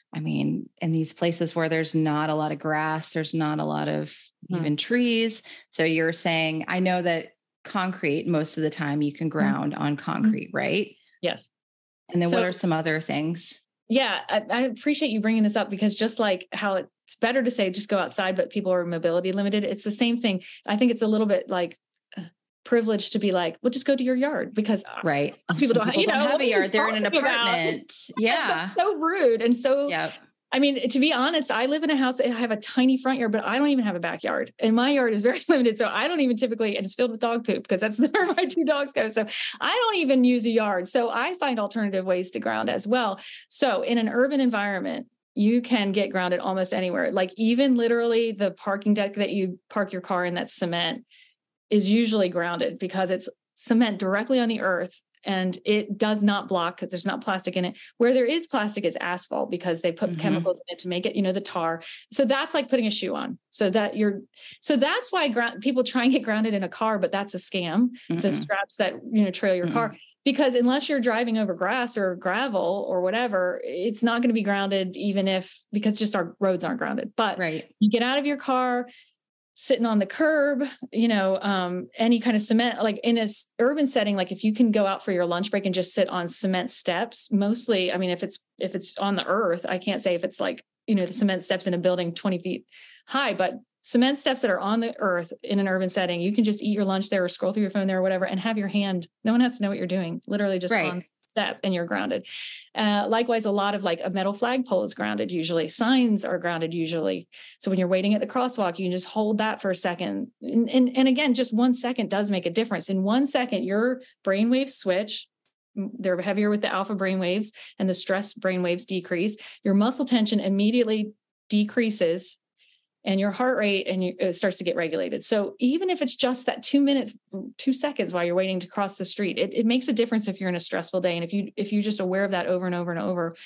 in these places where there's not a lot of grass, there's not a lot of even trees. So you're saying, I know that concrete, most of the time you can ground on concrete, right? Yes. And then what are some other things? Yeah, I appreciate you bringing this up because just like how it's better to say, just go outside, but people are mobility limited. It's the same thing. I think it's a little bit like privileged to be like, well, just go to your yard because people don't have a yard. They're in an apartment. Yeah. So rude. And so, I mean, to be honest, I live in a house. I have a tiny front yard, but I don't even have a backyard. And my yard is very limited. So I don't even typically, and it's filled with dog poop because that's where my 2 dogs go. So I don't even use a yard. So I find alternative ways to ground as well. So in an urban environment, you can get grounded almost anywhere. Like even literally the parking deck that you park your car in, that's cement, is usually grounded because it's cement directly on the earth. And it does not block because there's not plastic in it. Where there is plastic is asphalt because they put chemicals in it to make it, the tar. So that's like putting a shoe on. So that's why people try and get grounded in a car, but that's a scam. The straps that, trail your car, because unless you're driving over grass or gravel or whatever, it's not going to be grounded because just our roads aren't grounded. But you get out of your car, sitting on the curb, any kind of cement, like in a urban setting, like if you can go out for your lunch break and just sit on cement steps, mostly, if it's on the earth, I can't say if it's like, the cement steps in a building 20 feet high, but cement steps that are on the earth in an urban setting, you can just eat your lunch there or scroll through your phone there or whatever, and have your hand. No one has to know what you're doing. Literally just on step and you're grounded. Likewise, a lot of like a metal flagpole is grounded usually. Signs are grounded usually. So when you're waiting at the crosswalk, you can just hold that for a second. And again, just 1 second does make a difference. In 1 second, your brainwaves switch, they're heavier with the alpha brain waves, and the stress brain waves decrease. Your muscle tension immediately decreases, and your heart rate it starts to get regulated. So even if it's just that 2 minutes, 2 seconds while you're waiting to cross the street, it makes a difference if you're in a stressful day. And if you're just aware of that over and over and over,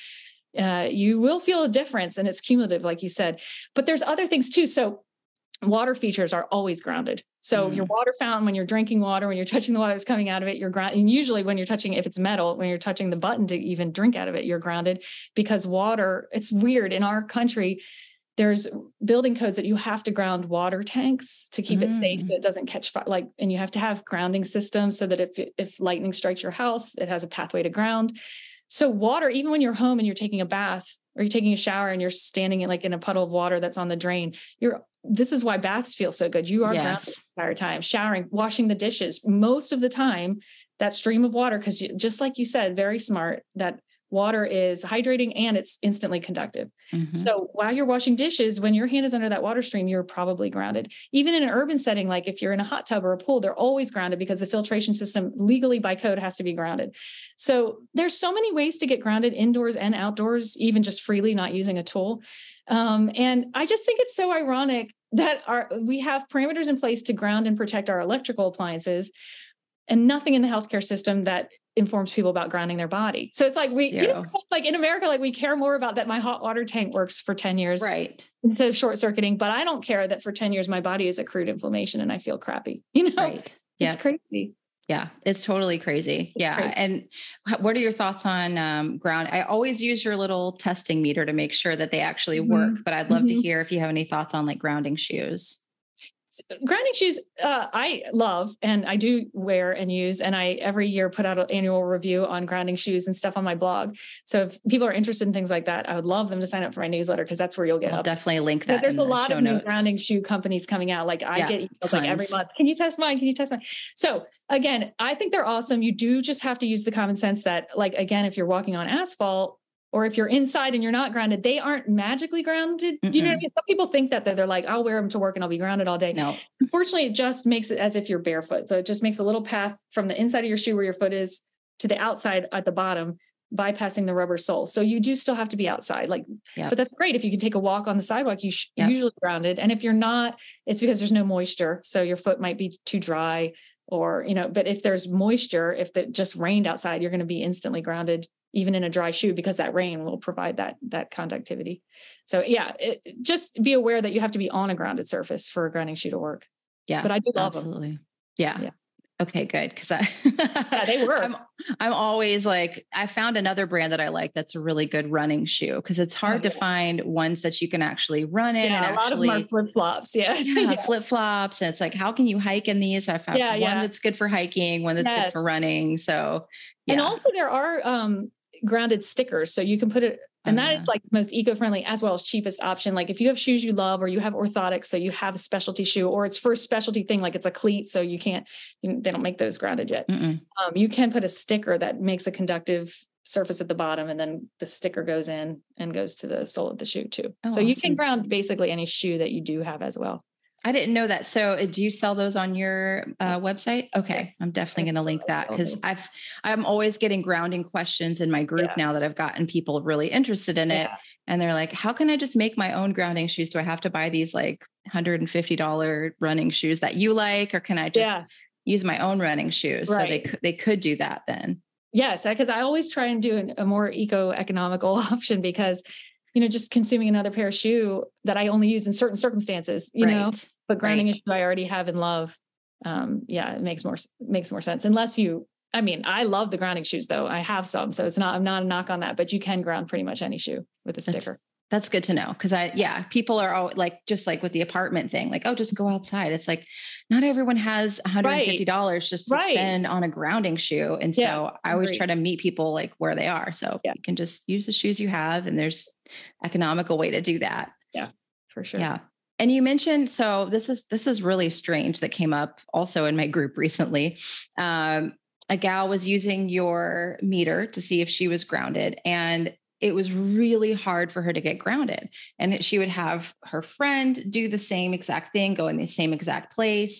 you will feel a difference, and it's cumulative, like you said. But there's other things too. So water features are always grounded. So your water fountain, when you're drinking water, when you're touching the water that's coming out of it, you're grounded. And usually when you're touching, if it's metal, when you're touching the button to even drink out of it, you're grounded, because water, it's weird. In our country, there's building codes that you have to ground water tanks to keep it safe so it doesn't catch fire. And you have to have grounding systems so that if lightning strikes your house, it has a pathway to ground. So water, even when you're home and you're taking a bath or you're taking a shower and you're standing in a puddle of water that's on the drain, this is why baths feel so good. You are grounded the entire time. Showering, washing the dishes, most of the time, that stream of water, because just like you said, very smart, that water is hydrating and it's instantly conductive. So while you're washing dishes, when your hand is under that water stream, you're probably grounded. Even in an urban setting, like if you're in a hot tub or a pool, they're always grounded because the filtration system legally by code has to be grounded. So there's so many ways to get grounded indoors and outdoors, even just freely, not using a tool. And I just think it's so ironic that we have parameters in place to ground and protect our electrical appliances, and nothing in the healthcare system that informs people about grounding their body. So it's like like in America, like we care more about that my hot water tank works for 10 years, right, instead of short circuiting. But I don't care that for 10 years my body has accrued inflammation and I feel crappy. Right. It's crazy. Yeah, it's totally crazy. Yeah. Crazy. And what are your thoughts on ground? I always use your little testing meter to make sure that they actually work, but I'd love to hear if you have any thoughts on like grounding shoes. Grounding shoes, I love, and I do wear and use, and I every year put out an annual review on grounding shoes and stuff on my blog. So if people are interested in things like that, I would love them to sign up for my newsletter, because that's where you'll get I'll definitely link that. There's a lot of new grounding shoe companies coming out. Like I get emails like every month. Can you test mine? Can you test mine? So again, I think they're awesome. You do just have to use the common sense that, like, again, if you're walking on asphalt, or if you're inside and you're not grounded, they aren't magically grounded. Do you know what I mean? Some people think that they're like, I'll wear them to work and I'll be grounded all day. No. Unfortunately, it just makes it as if you're barefoot. So it just makes a little path from the inside of your shoe where your foot is to the outside at the bottom, bypassing the rubber sole. So you do still have to be outside. But that's great. If you can take a walk on the sidewalk, you're usually grounded. And if you're not, it's because there's no moisture. So your foot might be too dry, or, but if there's moisture, if it just rained outside, you're going to be instantly grounded, even in a dry shoe, because that rain will provide that conductivity. So just be aware that you have to be on a grounded surface for a grounding shoe to work. Yeah. But I do love them. Yeah. Yeah. Okay, good. Cause they work. I'm always like, I found another brand that I like that's a really good running shoe, cause it's hard to find ones that you can actually run in. Yeah, and a lot of them are flip-flops. Yeah. Flip-flops. And it's like, how can you hike in these? I found one that's good for hiking, one that's good for running. So and also there are grounded stickers. So you can put it, and that is like the most eco-friendly as well as cheapest option. Like if you have shoes you love, or you have orthotics, so you have a specialty shoe, or it's for a specialty thing, like it's a cleat, so they don't make those grounded yet. You can put a sticker that makes a conductive surface at the bottom, and then the sticker goes in and goes to the sole of the shoe too. So you can ground basically any shoe that you do have as well. I didn't know that. So do you sell those on your website? Okay. Yes. I'm definitely going to link that, because I'm always getting grounding questions in my group now that I've gotten people really interested in it. And they're like, how can I just make my own grounding shoes? Do I have to buy these like $150 running shoes that you like, or can I just use my own running shoes? Right. So they could do that then. Yes. Because I always try and do a more eco-economical option, because just consuming another pair of shoe that I only use in certain circumstances, but grounding a shoe I already have and love. It makes more sense. Unless I love the grounding shoes though. I have some, so I'm not a knock on that, but you can ground pretty much any shoe with a sticker. That's good to know. Cause people are all like, just like with the apartment thing, like, oh, just go outside. It's like, not everyone has $150 just to spend on a grounding shoe. And so I always try to meet people like where they are. So you can just use the shoes you have, and there's economical way to do that. Yeah, for sure. Yeah. And you mentioned, so this is really strange that came up also in my group recently. A gal was using your meter to see if she was grounded, and it was really hard for her to get grounded. And she would have her friend do the same exact thing, go in the same exact place.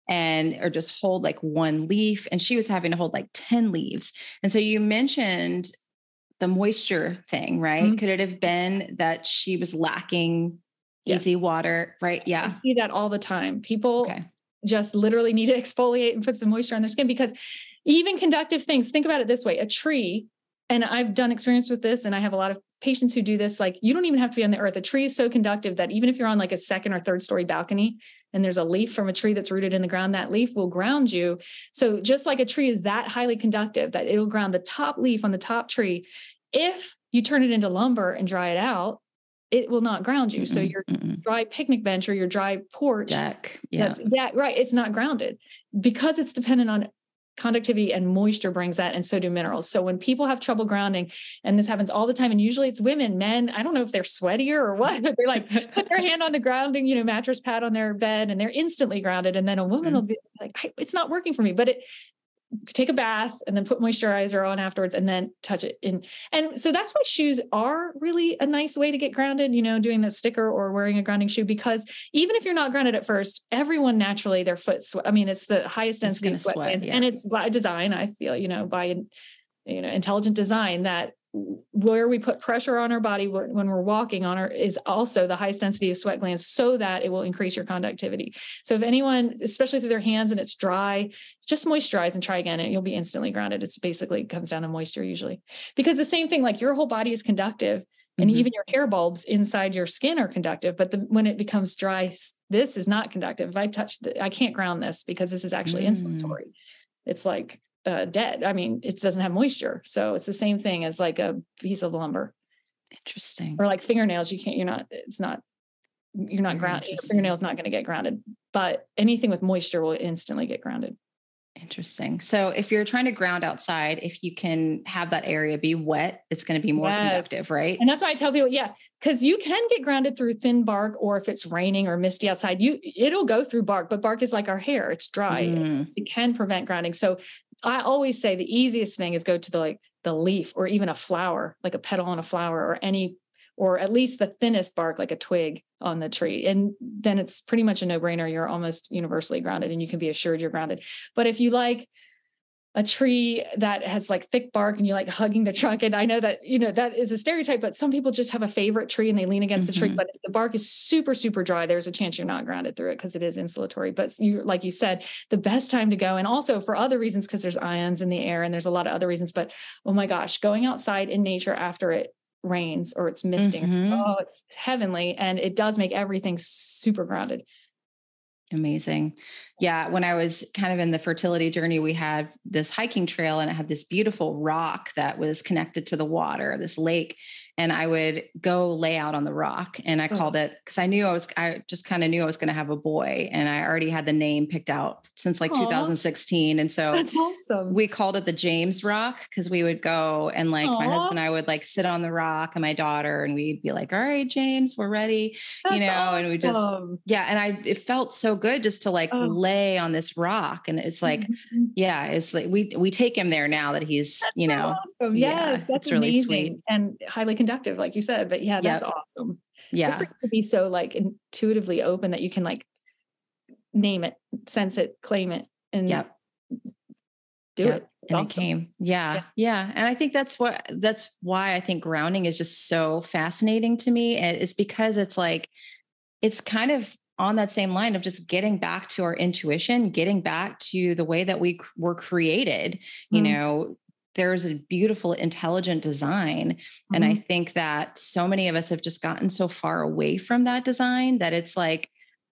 or just hold like one leaf. And she was having to hold like 10 leaves. And so you mentioned the moisture thing, right? Mm-hmm. Could it have been that she was lacking easy water, right? Yeah. I see that all the time. People just literally need to exfoliate and put some moisture on their skin, because even conductive things, think about it this way, a tree, and I've done experience with this, and I have a lot of patients who do this, like you don't even have to be on the earth. A tree is so conductive that even if you're on like a second or third story balcony and there's a leaf from a tree that's rooted in the ground, that leaf will ground you. So just like a tree is that highly conductive that it'll ground the top leaf on the top tree. If you turn it into lumber and dry it out, it will not ground you. So your dry picnic bench or your dry porch deck, right, it's not grounded because it's dependent on conductivity, and moisture brings that, and so do minerals. So when people have trouble grounding, and this happens all the time, and usually it's women, men, I don't know if they're sweatier or what, but they like put their hand on the grounding, mattress pad on their bed, and they're instantly grounded. And then a woman will be like, it's not working for me, but take a bath and then put moisturizer on afterwards and then touch it in. And so that's why shoes are really a nice way to get grounded, doing the sticker or wearing a grounding shoe, because even if you're not grounded at first, everyone naturally, their foot sweat. I mean, it's the highest density sweat. And it's by design, I feel, by, intelligent design, that where we put pressure on our body when we're walking on our is also the highest density of sweat glands, so that it will increase your conductivity. So if anyone, especially through their hands and it's dry, just moisturize and try again, and you'll be instantly grounded. It's basically comes down to moisture usually, because the same thing, like your whole body is conductive, and even your hair bulbs inside your skin are conductive. But when it becomes dry, this is not conductive. If I touch I can't ground this because this is actually insulatory. It's like dead. I mean, it doesn't have moisture. So it's the same thing as like a piece of lumber. Interesting. Or like fingernails. You're not grounded. Your fingernail's not going to get grounded, but anything with moisture will instantly get grounded. Interesting. So if you're trying to ground outside, if you can have that area be wet, it's going to be more conductive, right? And that's why I tell people, because you can get grounded through thin bark, or if it's raining or misty outside, it'll go through bark, but bark is like our hair. It's dry. It can prevent grounding. So I always say the easiest thing is go to the leaf, or even a flower, like a petal on a flower, or at least the thinnest bark, like a twig on the tree. And then it's pretty much a no-brainer. You're almost universally grounded, and you can be assured you're grounded. But if you like a tree that has like thick bark and you like hugging the trunk, and I know that, that is a stereotype, but some people just have a favorite tree and they lean against the tree. But if the bark is super, super dry, there's a chance you're not grounded through it because it is insulatory. But like you said, the best time to go, and also for other reasons, because there's ions in the air and there's a lot of other reasons, but oh my gosh, going outside in nature after it rains or it's misting, it's heavenly, and it does make everything super grounded. Amazing. Yeah. When I was kind of in the fertility journey, we had this hiking trail, and it had this beautiful rock that was connected to the water, this lake. And I would go lay out on the rock, and I called it, because I just kind of knew I was going to have a boy, and I already had the name picked out since like 2016. And so that's awesome. We called it the James Rock, because we would go and like my husband and I would like sit on the rock, and my daughter, and we'd be like, all right, James, we're ready, that's awesome. And we just, and it felt so good just to like lay on this rock. And it's like, it's like, we take him there now that he's, that's awesome. Yes, that's really amazing. Sweet and highly conductive, like you said, but that's awesome. Yeah. To be so like intuitively open that you can like name it, sense it, claim it, and do it. It's and awesome. It came. Yeah. And I think that's why I think grounding is just so fascinating to me. And it's because it's like, it's kind of on that same line of just getting back to our intuition, getting back to the way that we were created, there's a beautiful, intelligent design. And I think that so many of us have just gotten so far away from that design that it's like,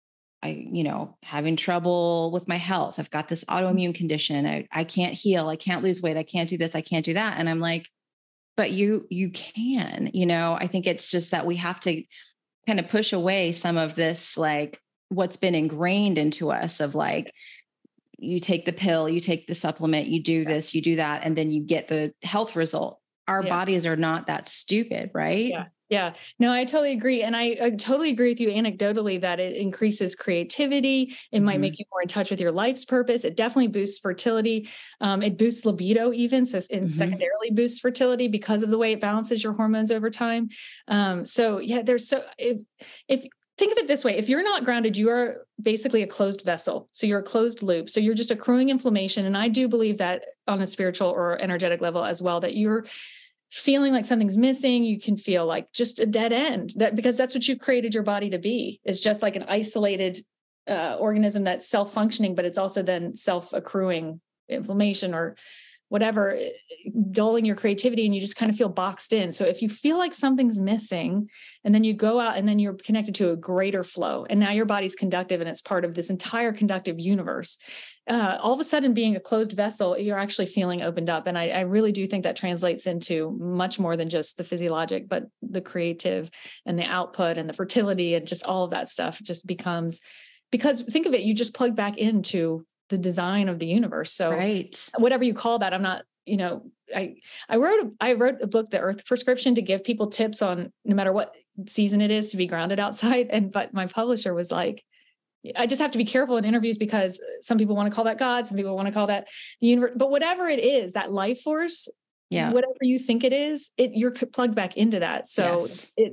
having trouble with my health. I've got this autoimmune condition. I can't heal. I can't lose weight. I can't do this. I can't do that. And I'm like, but you can, I think it's just that we have to kind of push away some of this, like what's been ingrained into us of like, you take the pill, you take the supplement, you do this, you do that, and then you get the health result. Our bodies are not that stupid, right? Yeah. No, I totally agree. And I totally agree with you anecdotally that it increases creativity. It might make you more in touch with your life's purpose. It definitely boosts fertility. It boosts libido even. So it secondarily boosts fertility because of the way it balances your hormones over time. If think of it this way. If you're not grounded, you are basically a closed vessel. So you're a closed loop. So you're just accruing inflammation. And I do believe that on a spiritual or energetic level as well, that you're feeling like something's missing. You can feel like just a dead end, that because that's what you created your body to be, is just like an isolated organism that's self-functioning, but it's also then self-accruing inflammation or whatever, dulling your creativity, and you just kind of feel boxed in. So if you feel like something's missing, and then you go out and then you're connected to a greater flow, and now your body's conductive and it's part of this entire conductive universe, all of a sudden being a closed vessel, you're actually feeling opened up. And I really do think that translates into much more than just the physiologic, but the creative and the output and the fertility and just all of that stuff just becomes, because think of it, you just plug back into the design of the universe. So whatever you call that, I'm not, I wrote a book, The Earth Prescription, to give people tips on no matter what season it is to be grounded outside. But my publisher was like, I just have to be careful in interviews because some people want to call that God, some people want to call that the universe, but whatever it is, that life force, whatever you think it is, you're plugged back into that. So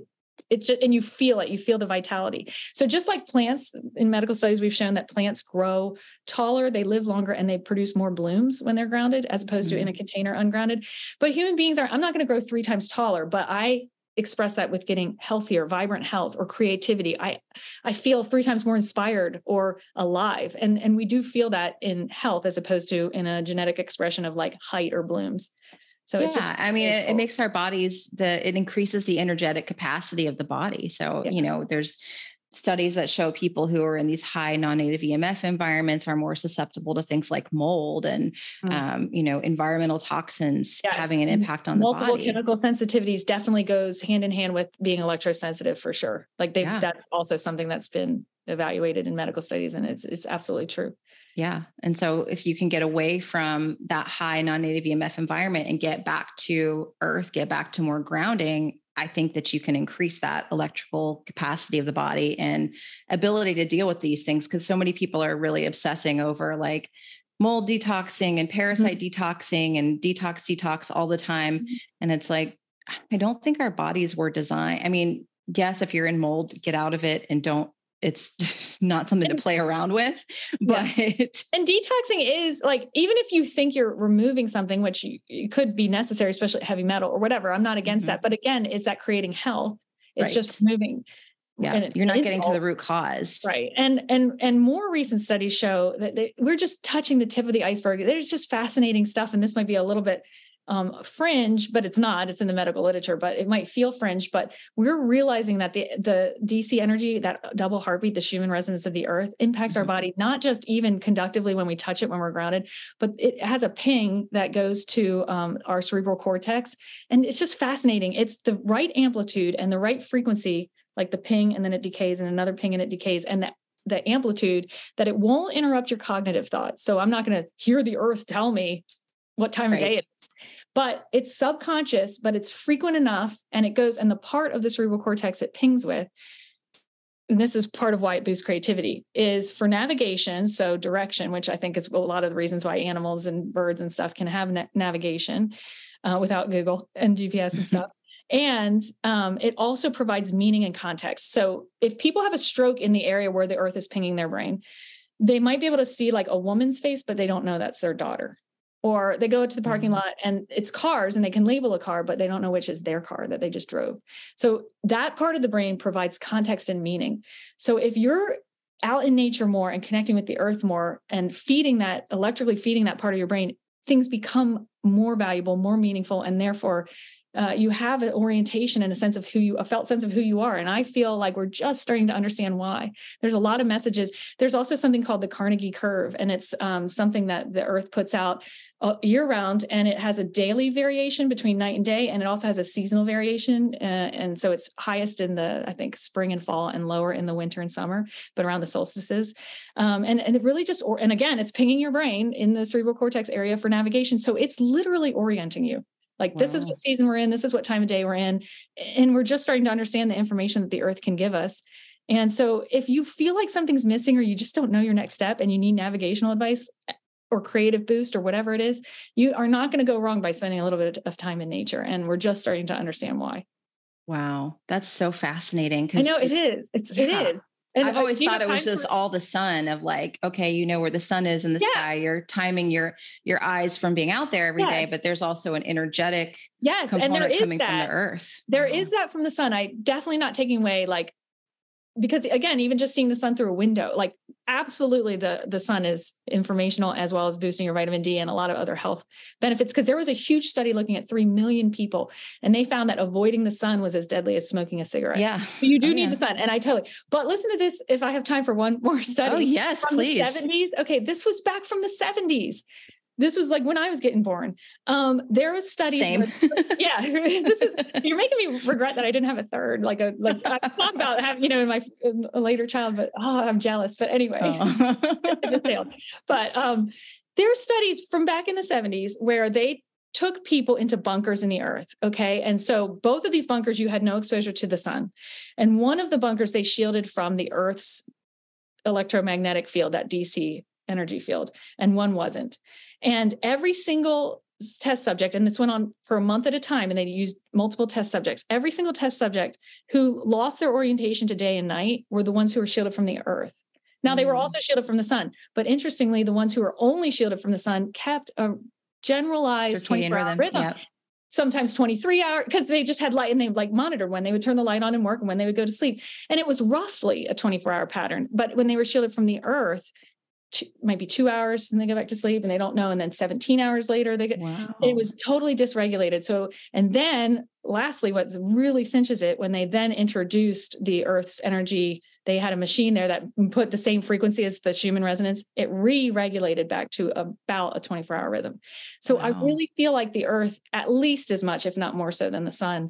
it just, and you feel the vitality. So just like plants, in medical studies, we've shown that plants grow taller, they live longer, and they produce more blooms when they're grounded, as opposed to in a container ungrounded. But human beings I'm not going to grow 3 times taller, but I express that with getting healthier, vibrant health or creativity. I feel 3 times more inspired or alive. And we do feel that in health, as opposed to in a genetic expression of like height or blooms. So it's just, it makes our bodies, it increases the energetic capacity of the body. So, there's studies that show people who are in these high non-native EMF environments are more susceptible to things like mold and, environmental toxins having an impact on the body. Multiple chemical sensitivities definitely goes hand in hand with being electrosensitive for sure. Like that's also something that's been evaluated in medical studies, and it's absolutely true. Yeah. And so if you can get away from that high non-native EMF environment and get back to earth, get back to more grounding, I think that you can increase that electrical capacity of the body and ability to deal with these things. Because so many people are really obsessing over like mold detoxing and parasite detoxing and detox all the time. And it's like, I don't think our bodies were designed. I mean, yes, if you're in mold, get out of it and it's just not something to play around with, but. And detoxing is like, even if you think you're removing something, which you could be necessary, especially heavy metal or whatever, I'm not against that. But again, is that creating health? It's just removing. Yeah. You're not getting to the root cause. Right. And more recent studies show that we're just touching the tip of the iceberg. There's just fascinating stuff. And this might be a little bit fringe, but it's not, it's in the medical literature, but it might feel fringe, but we're realizing that the DC energy, that double heartbeat, the Schumann resonance of the earth impacts our body, not just even conductively when we touch it, when we're grounded, but it has a ping that goes to our cerebral cortex. And it's just fascinating. It's the right amplitude and the right frequency, like the ping, and then it decays, and another ping and it decays. And the amplitude that it won't interrupt your cognitive thoughts. So I'm not going to hear the earth tell me what time of day it is, but it's subconscious, but it's frequent enough. And it goes, and the part of the cerebral cortex it pings with, and this is part of why it boosts creativity, is for navigation. So direction, which I think is a lot of the reasons why animals and birds and stuff can have navigation without Google and GPS and stuff. And it also provides meaning and context. So if people have a stroke in the area where the earth is pinging their brain, they might be able to see like a woman's face, but they don't know that's their daughter. Or they go to the parking lot and it's cars and they can label a car, but they don't know which is their car that they just drove. So that part of the brain provides context and meaning. So if you're out in nature more and connecting with the earth more and electrically feeding that part of your brain, things become more valuable, more meaningful, and therefore you have an orientation and a felt sense of who you are. And I feel like we're just starting to understand why. There's a lot of messages. There's also something called the Carnegie curve, and it's something that the earth puts out year round, and it has a daily variation between night and day. And it also has a seasonal variation. And so it's highest in I think spring and fall, and lower in the winter and summer, but around the solstices. And it really and again, it's pinging your brain in the cerebral cortex area for navigation. So it's literally orienting you. Like, this is what season we're in. This is what time of day we're in. And we're just starting to understand the information that the earth can give us. And so if you feel like something's missing, or you just don't know your next step and you need navigational advice or creative boost or whatever it is, you are not going to go wrong by spending a little bit of time in nature. And we're just starting to understand why. Wow. That's so fascinating. I know it is. It is. And I've always thought it was just all the sun of like, okay, you know where the sun is in the sky. You're timing your eyes from being out there every day, but there's also an energetic component and there is coming that. from the earth. There is that from the sun. I definitely not taking away like, because again, even just seeing the sun through a window, like absolutely the sun is informational as well as boosting your vitamin D and a lot of other health benefits. Because there was a huge study looking at 3 million people and they found that avoiding the sun was as deadly as smoking a cigarette. Yeah. So you do need the sun. And but listen to this, if I have time for one more study. Oh yes, please. The 70s. Okay. This was back from the 70s. This was like when I was getting born. There was studies. You're making me regret that I didn't have a third, I thought about having, in my later child, but I'm jealous. But anyway, but there are studies from back in the 70s where they took people into bunkers in the earth. Okay. And so both of these bunkers, you had no exposure to the sun. And one of the bunkers they shielded from the earth's electromagnetic field, that DC energy field, and one wasn't. And every single test subject, and this went on for a month at a time, and they used multiple test subjects. Every single test subject who lost their orientation to day and night were the ones who were shielded from the earth. Now, they were also shielded from the sun, but interestingly, the ones who were only shielded from the sun kept a generalized 24-hour rhythm. Yep. Sometimes 23 hours, because they just had light and they monitored when they would turn the light on and work and when they would go to sleep. And it was roughly a 24-hour pattern. But when they were shielded from the earth, might be 2 hours and they go back to sleep and they don't know. And then 17 hours later, it was totally dysregulated. So, and then lastly, what really cinches it, when they then introduced the earth's energy, they had a machine there that put the same frequency as the Schumann resonance. It re-regulated back to about a 24-hour rhythm. So I really feel like the earth, at least as much, if not more so than the sun,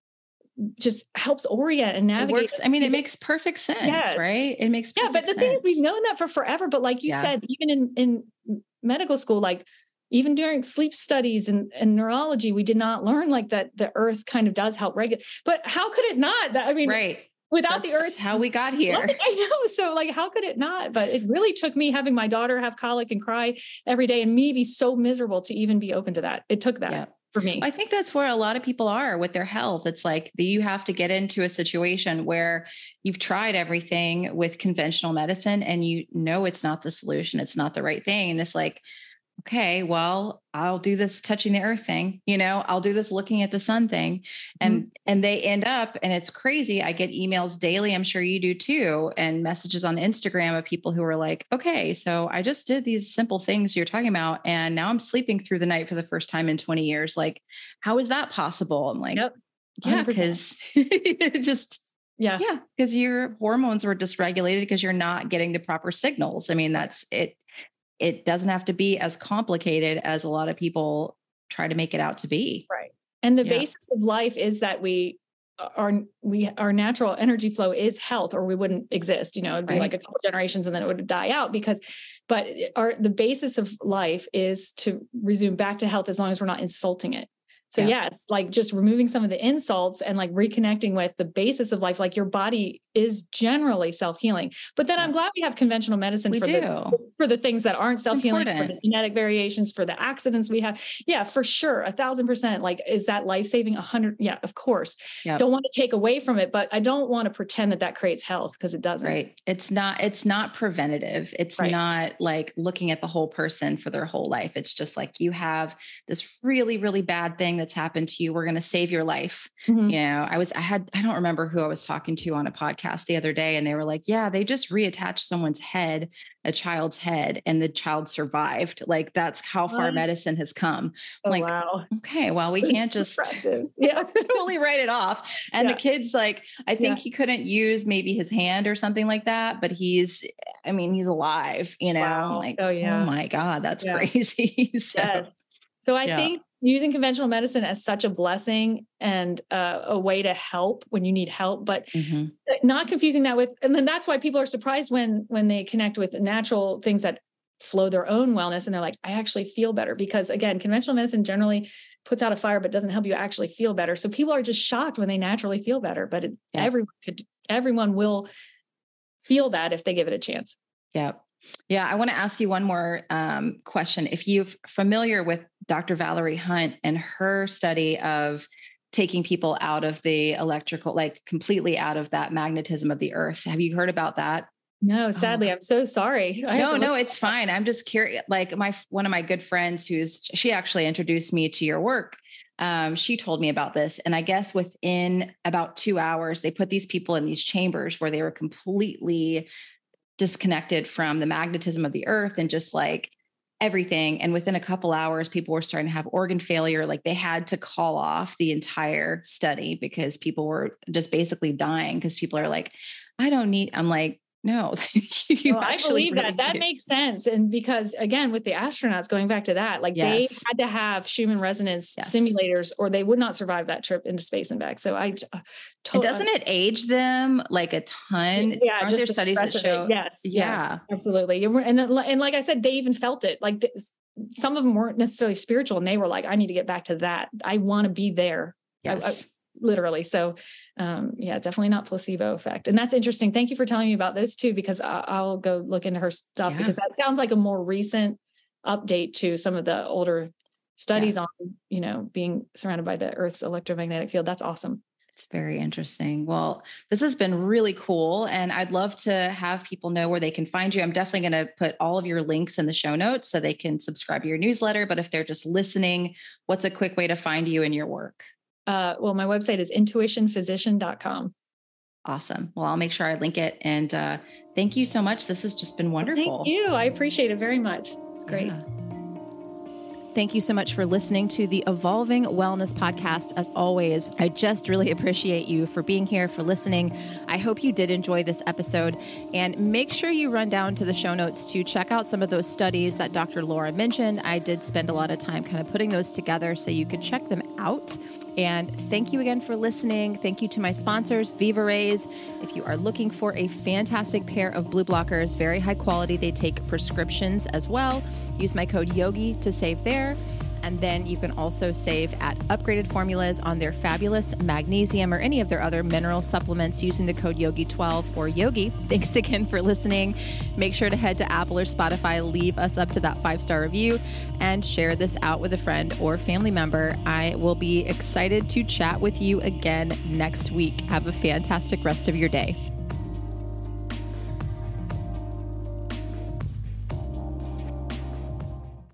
just helps orient and navigate. It works. I mean, it makes perfect sense, right? It makes perfect but the thing is, we've known that for forever. But like you said, even in medical school, like even during sleep studies and neurology, we did not learn like that the earth kind of does help regulate. But how could it not? Without the earth, how we got here. I know. So like, how could it not? But it really took me having my daughter have colic and cry every day and me be so miserable to even be open to that. It took that. Yeah. For me. I think that's where a lot of people are with their health. It's like you have to get into a situation where you've tried everything with conventional medicine and you know it's not the solution. It's not the right thing. And it's like, okay, well, I'll do this touching the earth thing, I'll do this looking at the sun thing. And they end up, and it's crazy. I get emails daily. I'm sure you do too. And messages on Instagram of people who are like, okay, so I just did these simple things you're talking about. And now I'm sleeping through the night for the first time in 20 years. Like, how is that possible? I'm like, yeah, because because your hormones were dysregulated because you're not getting the proper signals. I mean, that's it. It doesn't have to be as complicated as a lot of people try to make it out to be. Right. And the basis of life is that our natural energy flow is health, or we wouldn't exist, it'd be like a couple generations and then it would die out but the basis of life is to resume back to health as long as we're not insulting it. So it's like just removing some of the insults and like reconnecting with the basis of life. Like your body is generally self-healing, but then I'm glad we have conventional medicine for the things that aren't self-healing, for the genetic variations, for the accidents we have. Yeah, for sure. 1,000%. Like, is that life-saving? 100? Yeah, of course. Yep. Don't want to take away from it, but I don't want to pretend that creates health, because it doesn't. Right. It's not preventative. It's not like looking at the whole person for their whole life. It's just like, you have this really, really bad thing that's happened to you. We're going to save your life. I don't remember who I was talking to on a podcast the other day, and they were like, yeah, they just reattached someone's head, a child's head, and the child survived. Like, that's how far medicine has come. Wow. Okay, well, we can't just totally write it off. And the kid's like, I think he couldn't use maybe his hand or something like that, but he's alive, Wow. I'm like, oh my God, that's crazy. So I think using conventional medicine as such a blessing and a way to help when you need help, but not confusing that with, and then that's why people are surprised when they connect with natural things that flow their own wellness. And they're like, I actually feel better, because again, conventional medicine generally puts out a fire, but doesn't help you actually feel better. So people are just shocked when they naturally feel better, but everyone will feel that if they give it a chance. Yeah. Yeah. I want to ask you one more question. If you're familiar with Dr. Valerie Hunt and her study of taking people out of the electrical, like completely out of that magnetism of the earth. Have you heard about that? No, sadly, I'm so sorry. No, it's fine. I'm just curious. Like one of my good friends she actually introduced me to your work. She told me about this. And I guess within about 2 hours, they put these people in these chambers where they were completely disconnected from the magnetism of the earth and just like everything. And within a couple hours, people were starting to have organ failure. Like they had to call off the entire study because people were just basically dying because people are like, I'm like, no, I believe really that makes sense. And because again, with the astronauts, going back to that, like they had to have Schumann resonance simulators or they would not survive that trip into space and back. So doesn't it age them like a ton? Yeah. Aren't there studies that show? Yes. Yeah, absolutely. And like I said, they even felt it. Like some of them weren't necessarily spiritual and they were like, I need to get back to that. I want to be there. Yes. Literally. So, definitely not placebo effect. And that's interesting. Thank you for telling me about those two, because I'll go look into her stuff because that sounds like a more recent update to some of the older studies on, being surrounded by the Earth's electromagnetic field. That's awesome. It's very interesting. Well, this has been really cool. And I'd love to have people know where they can find you. I'm definitely going to put all of your links in the show notes so they can subscribe to your newsletter. But if they're just listening, what's a quick way to find you and your work? Well, my website is intuitionphysician.com. Awesome. Well, I'll make sure I link it. And thank you so much. This has just been wonderful. Thank you. I appreciate it very much. It's great. Yeah. Thank you so much for listening to the Evolving Wellness Podcast. As always, I just really appreciate you for being here, for listening. I hope you did enjoy this episode, and make sure you run down to the show notes to check out some of those studies that Dr. Laura mentioned. I did spend a lot of time kind of putting those together so you could check them out. And thank you again for listening. Thank you to my sponsors, Viva Rays. If you are looking for a fantastic pair of blue blockers, very high quality, they take prescriptions as well. Use my code YOGI to save there. And then you can also save at Upgraded Formulas on their fabulous magnesium or any of their other mineral supplements using the code YOGI12 or YOGI. Thanks again for listening. Make sure to head to Apple or Spotify, leave us up to that 5-star review, and share this out with a friend or family member. I will be excited to chat with you again next week. Have a fantastic rest of your day.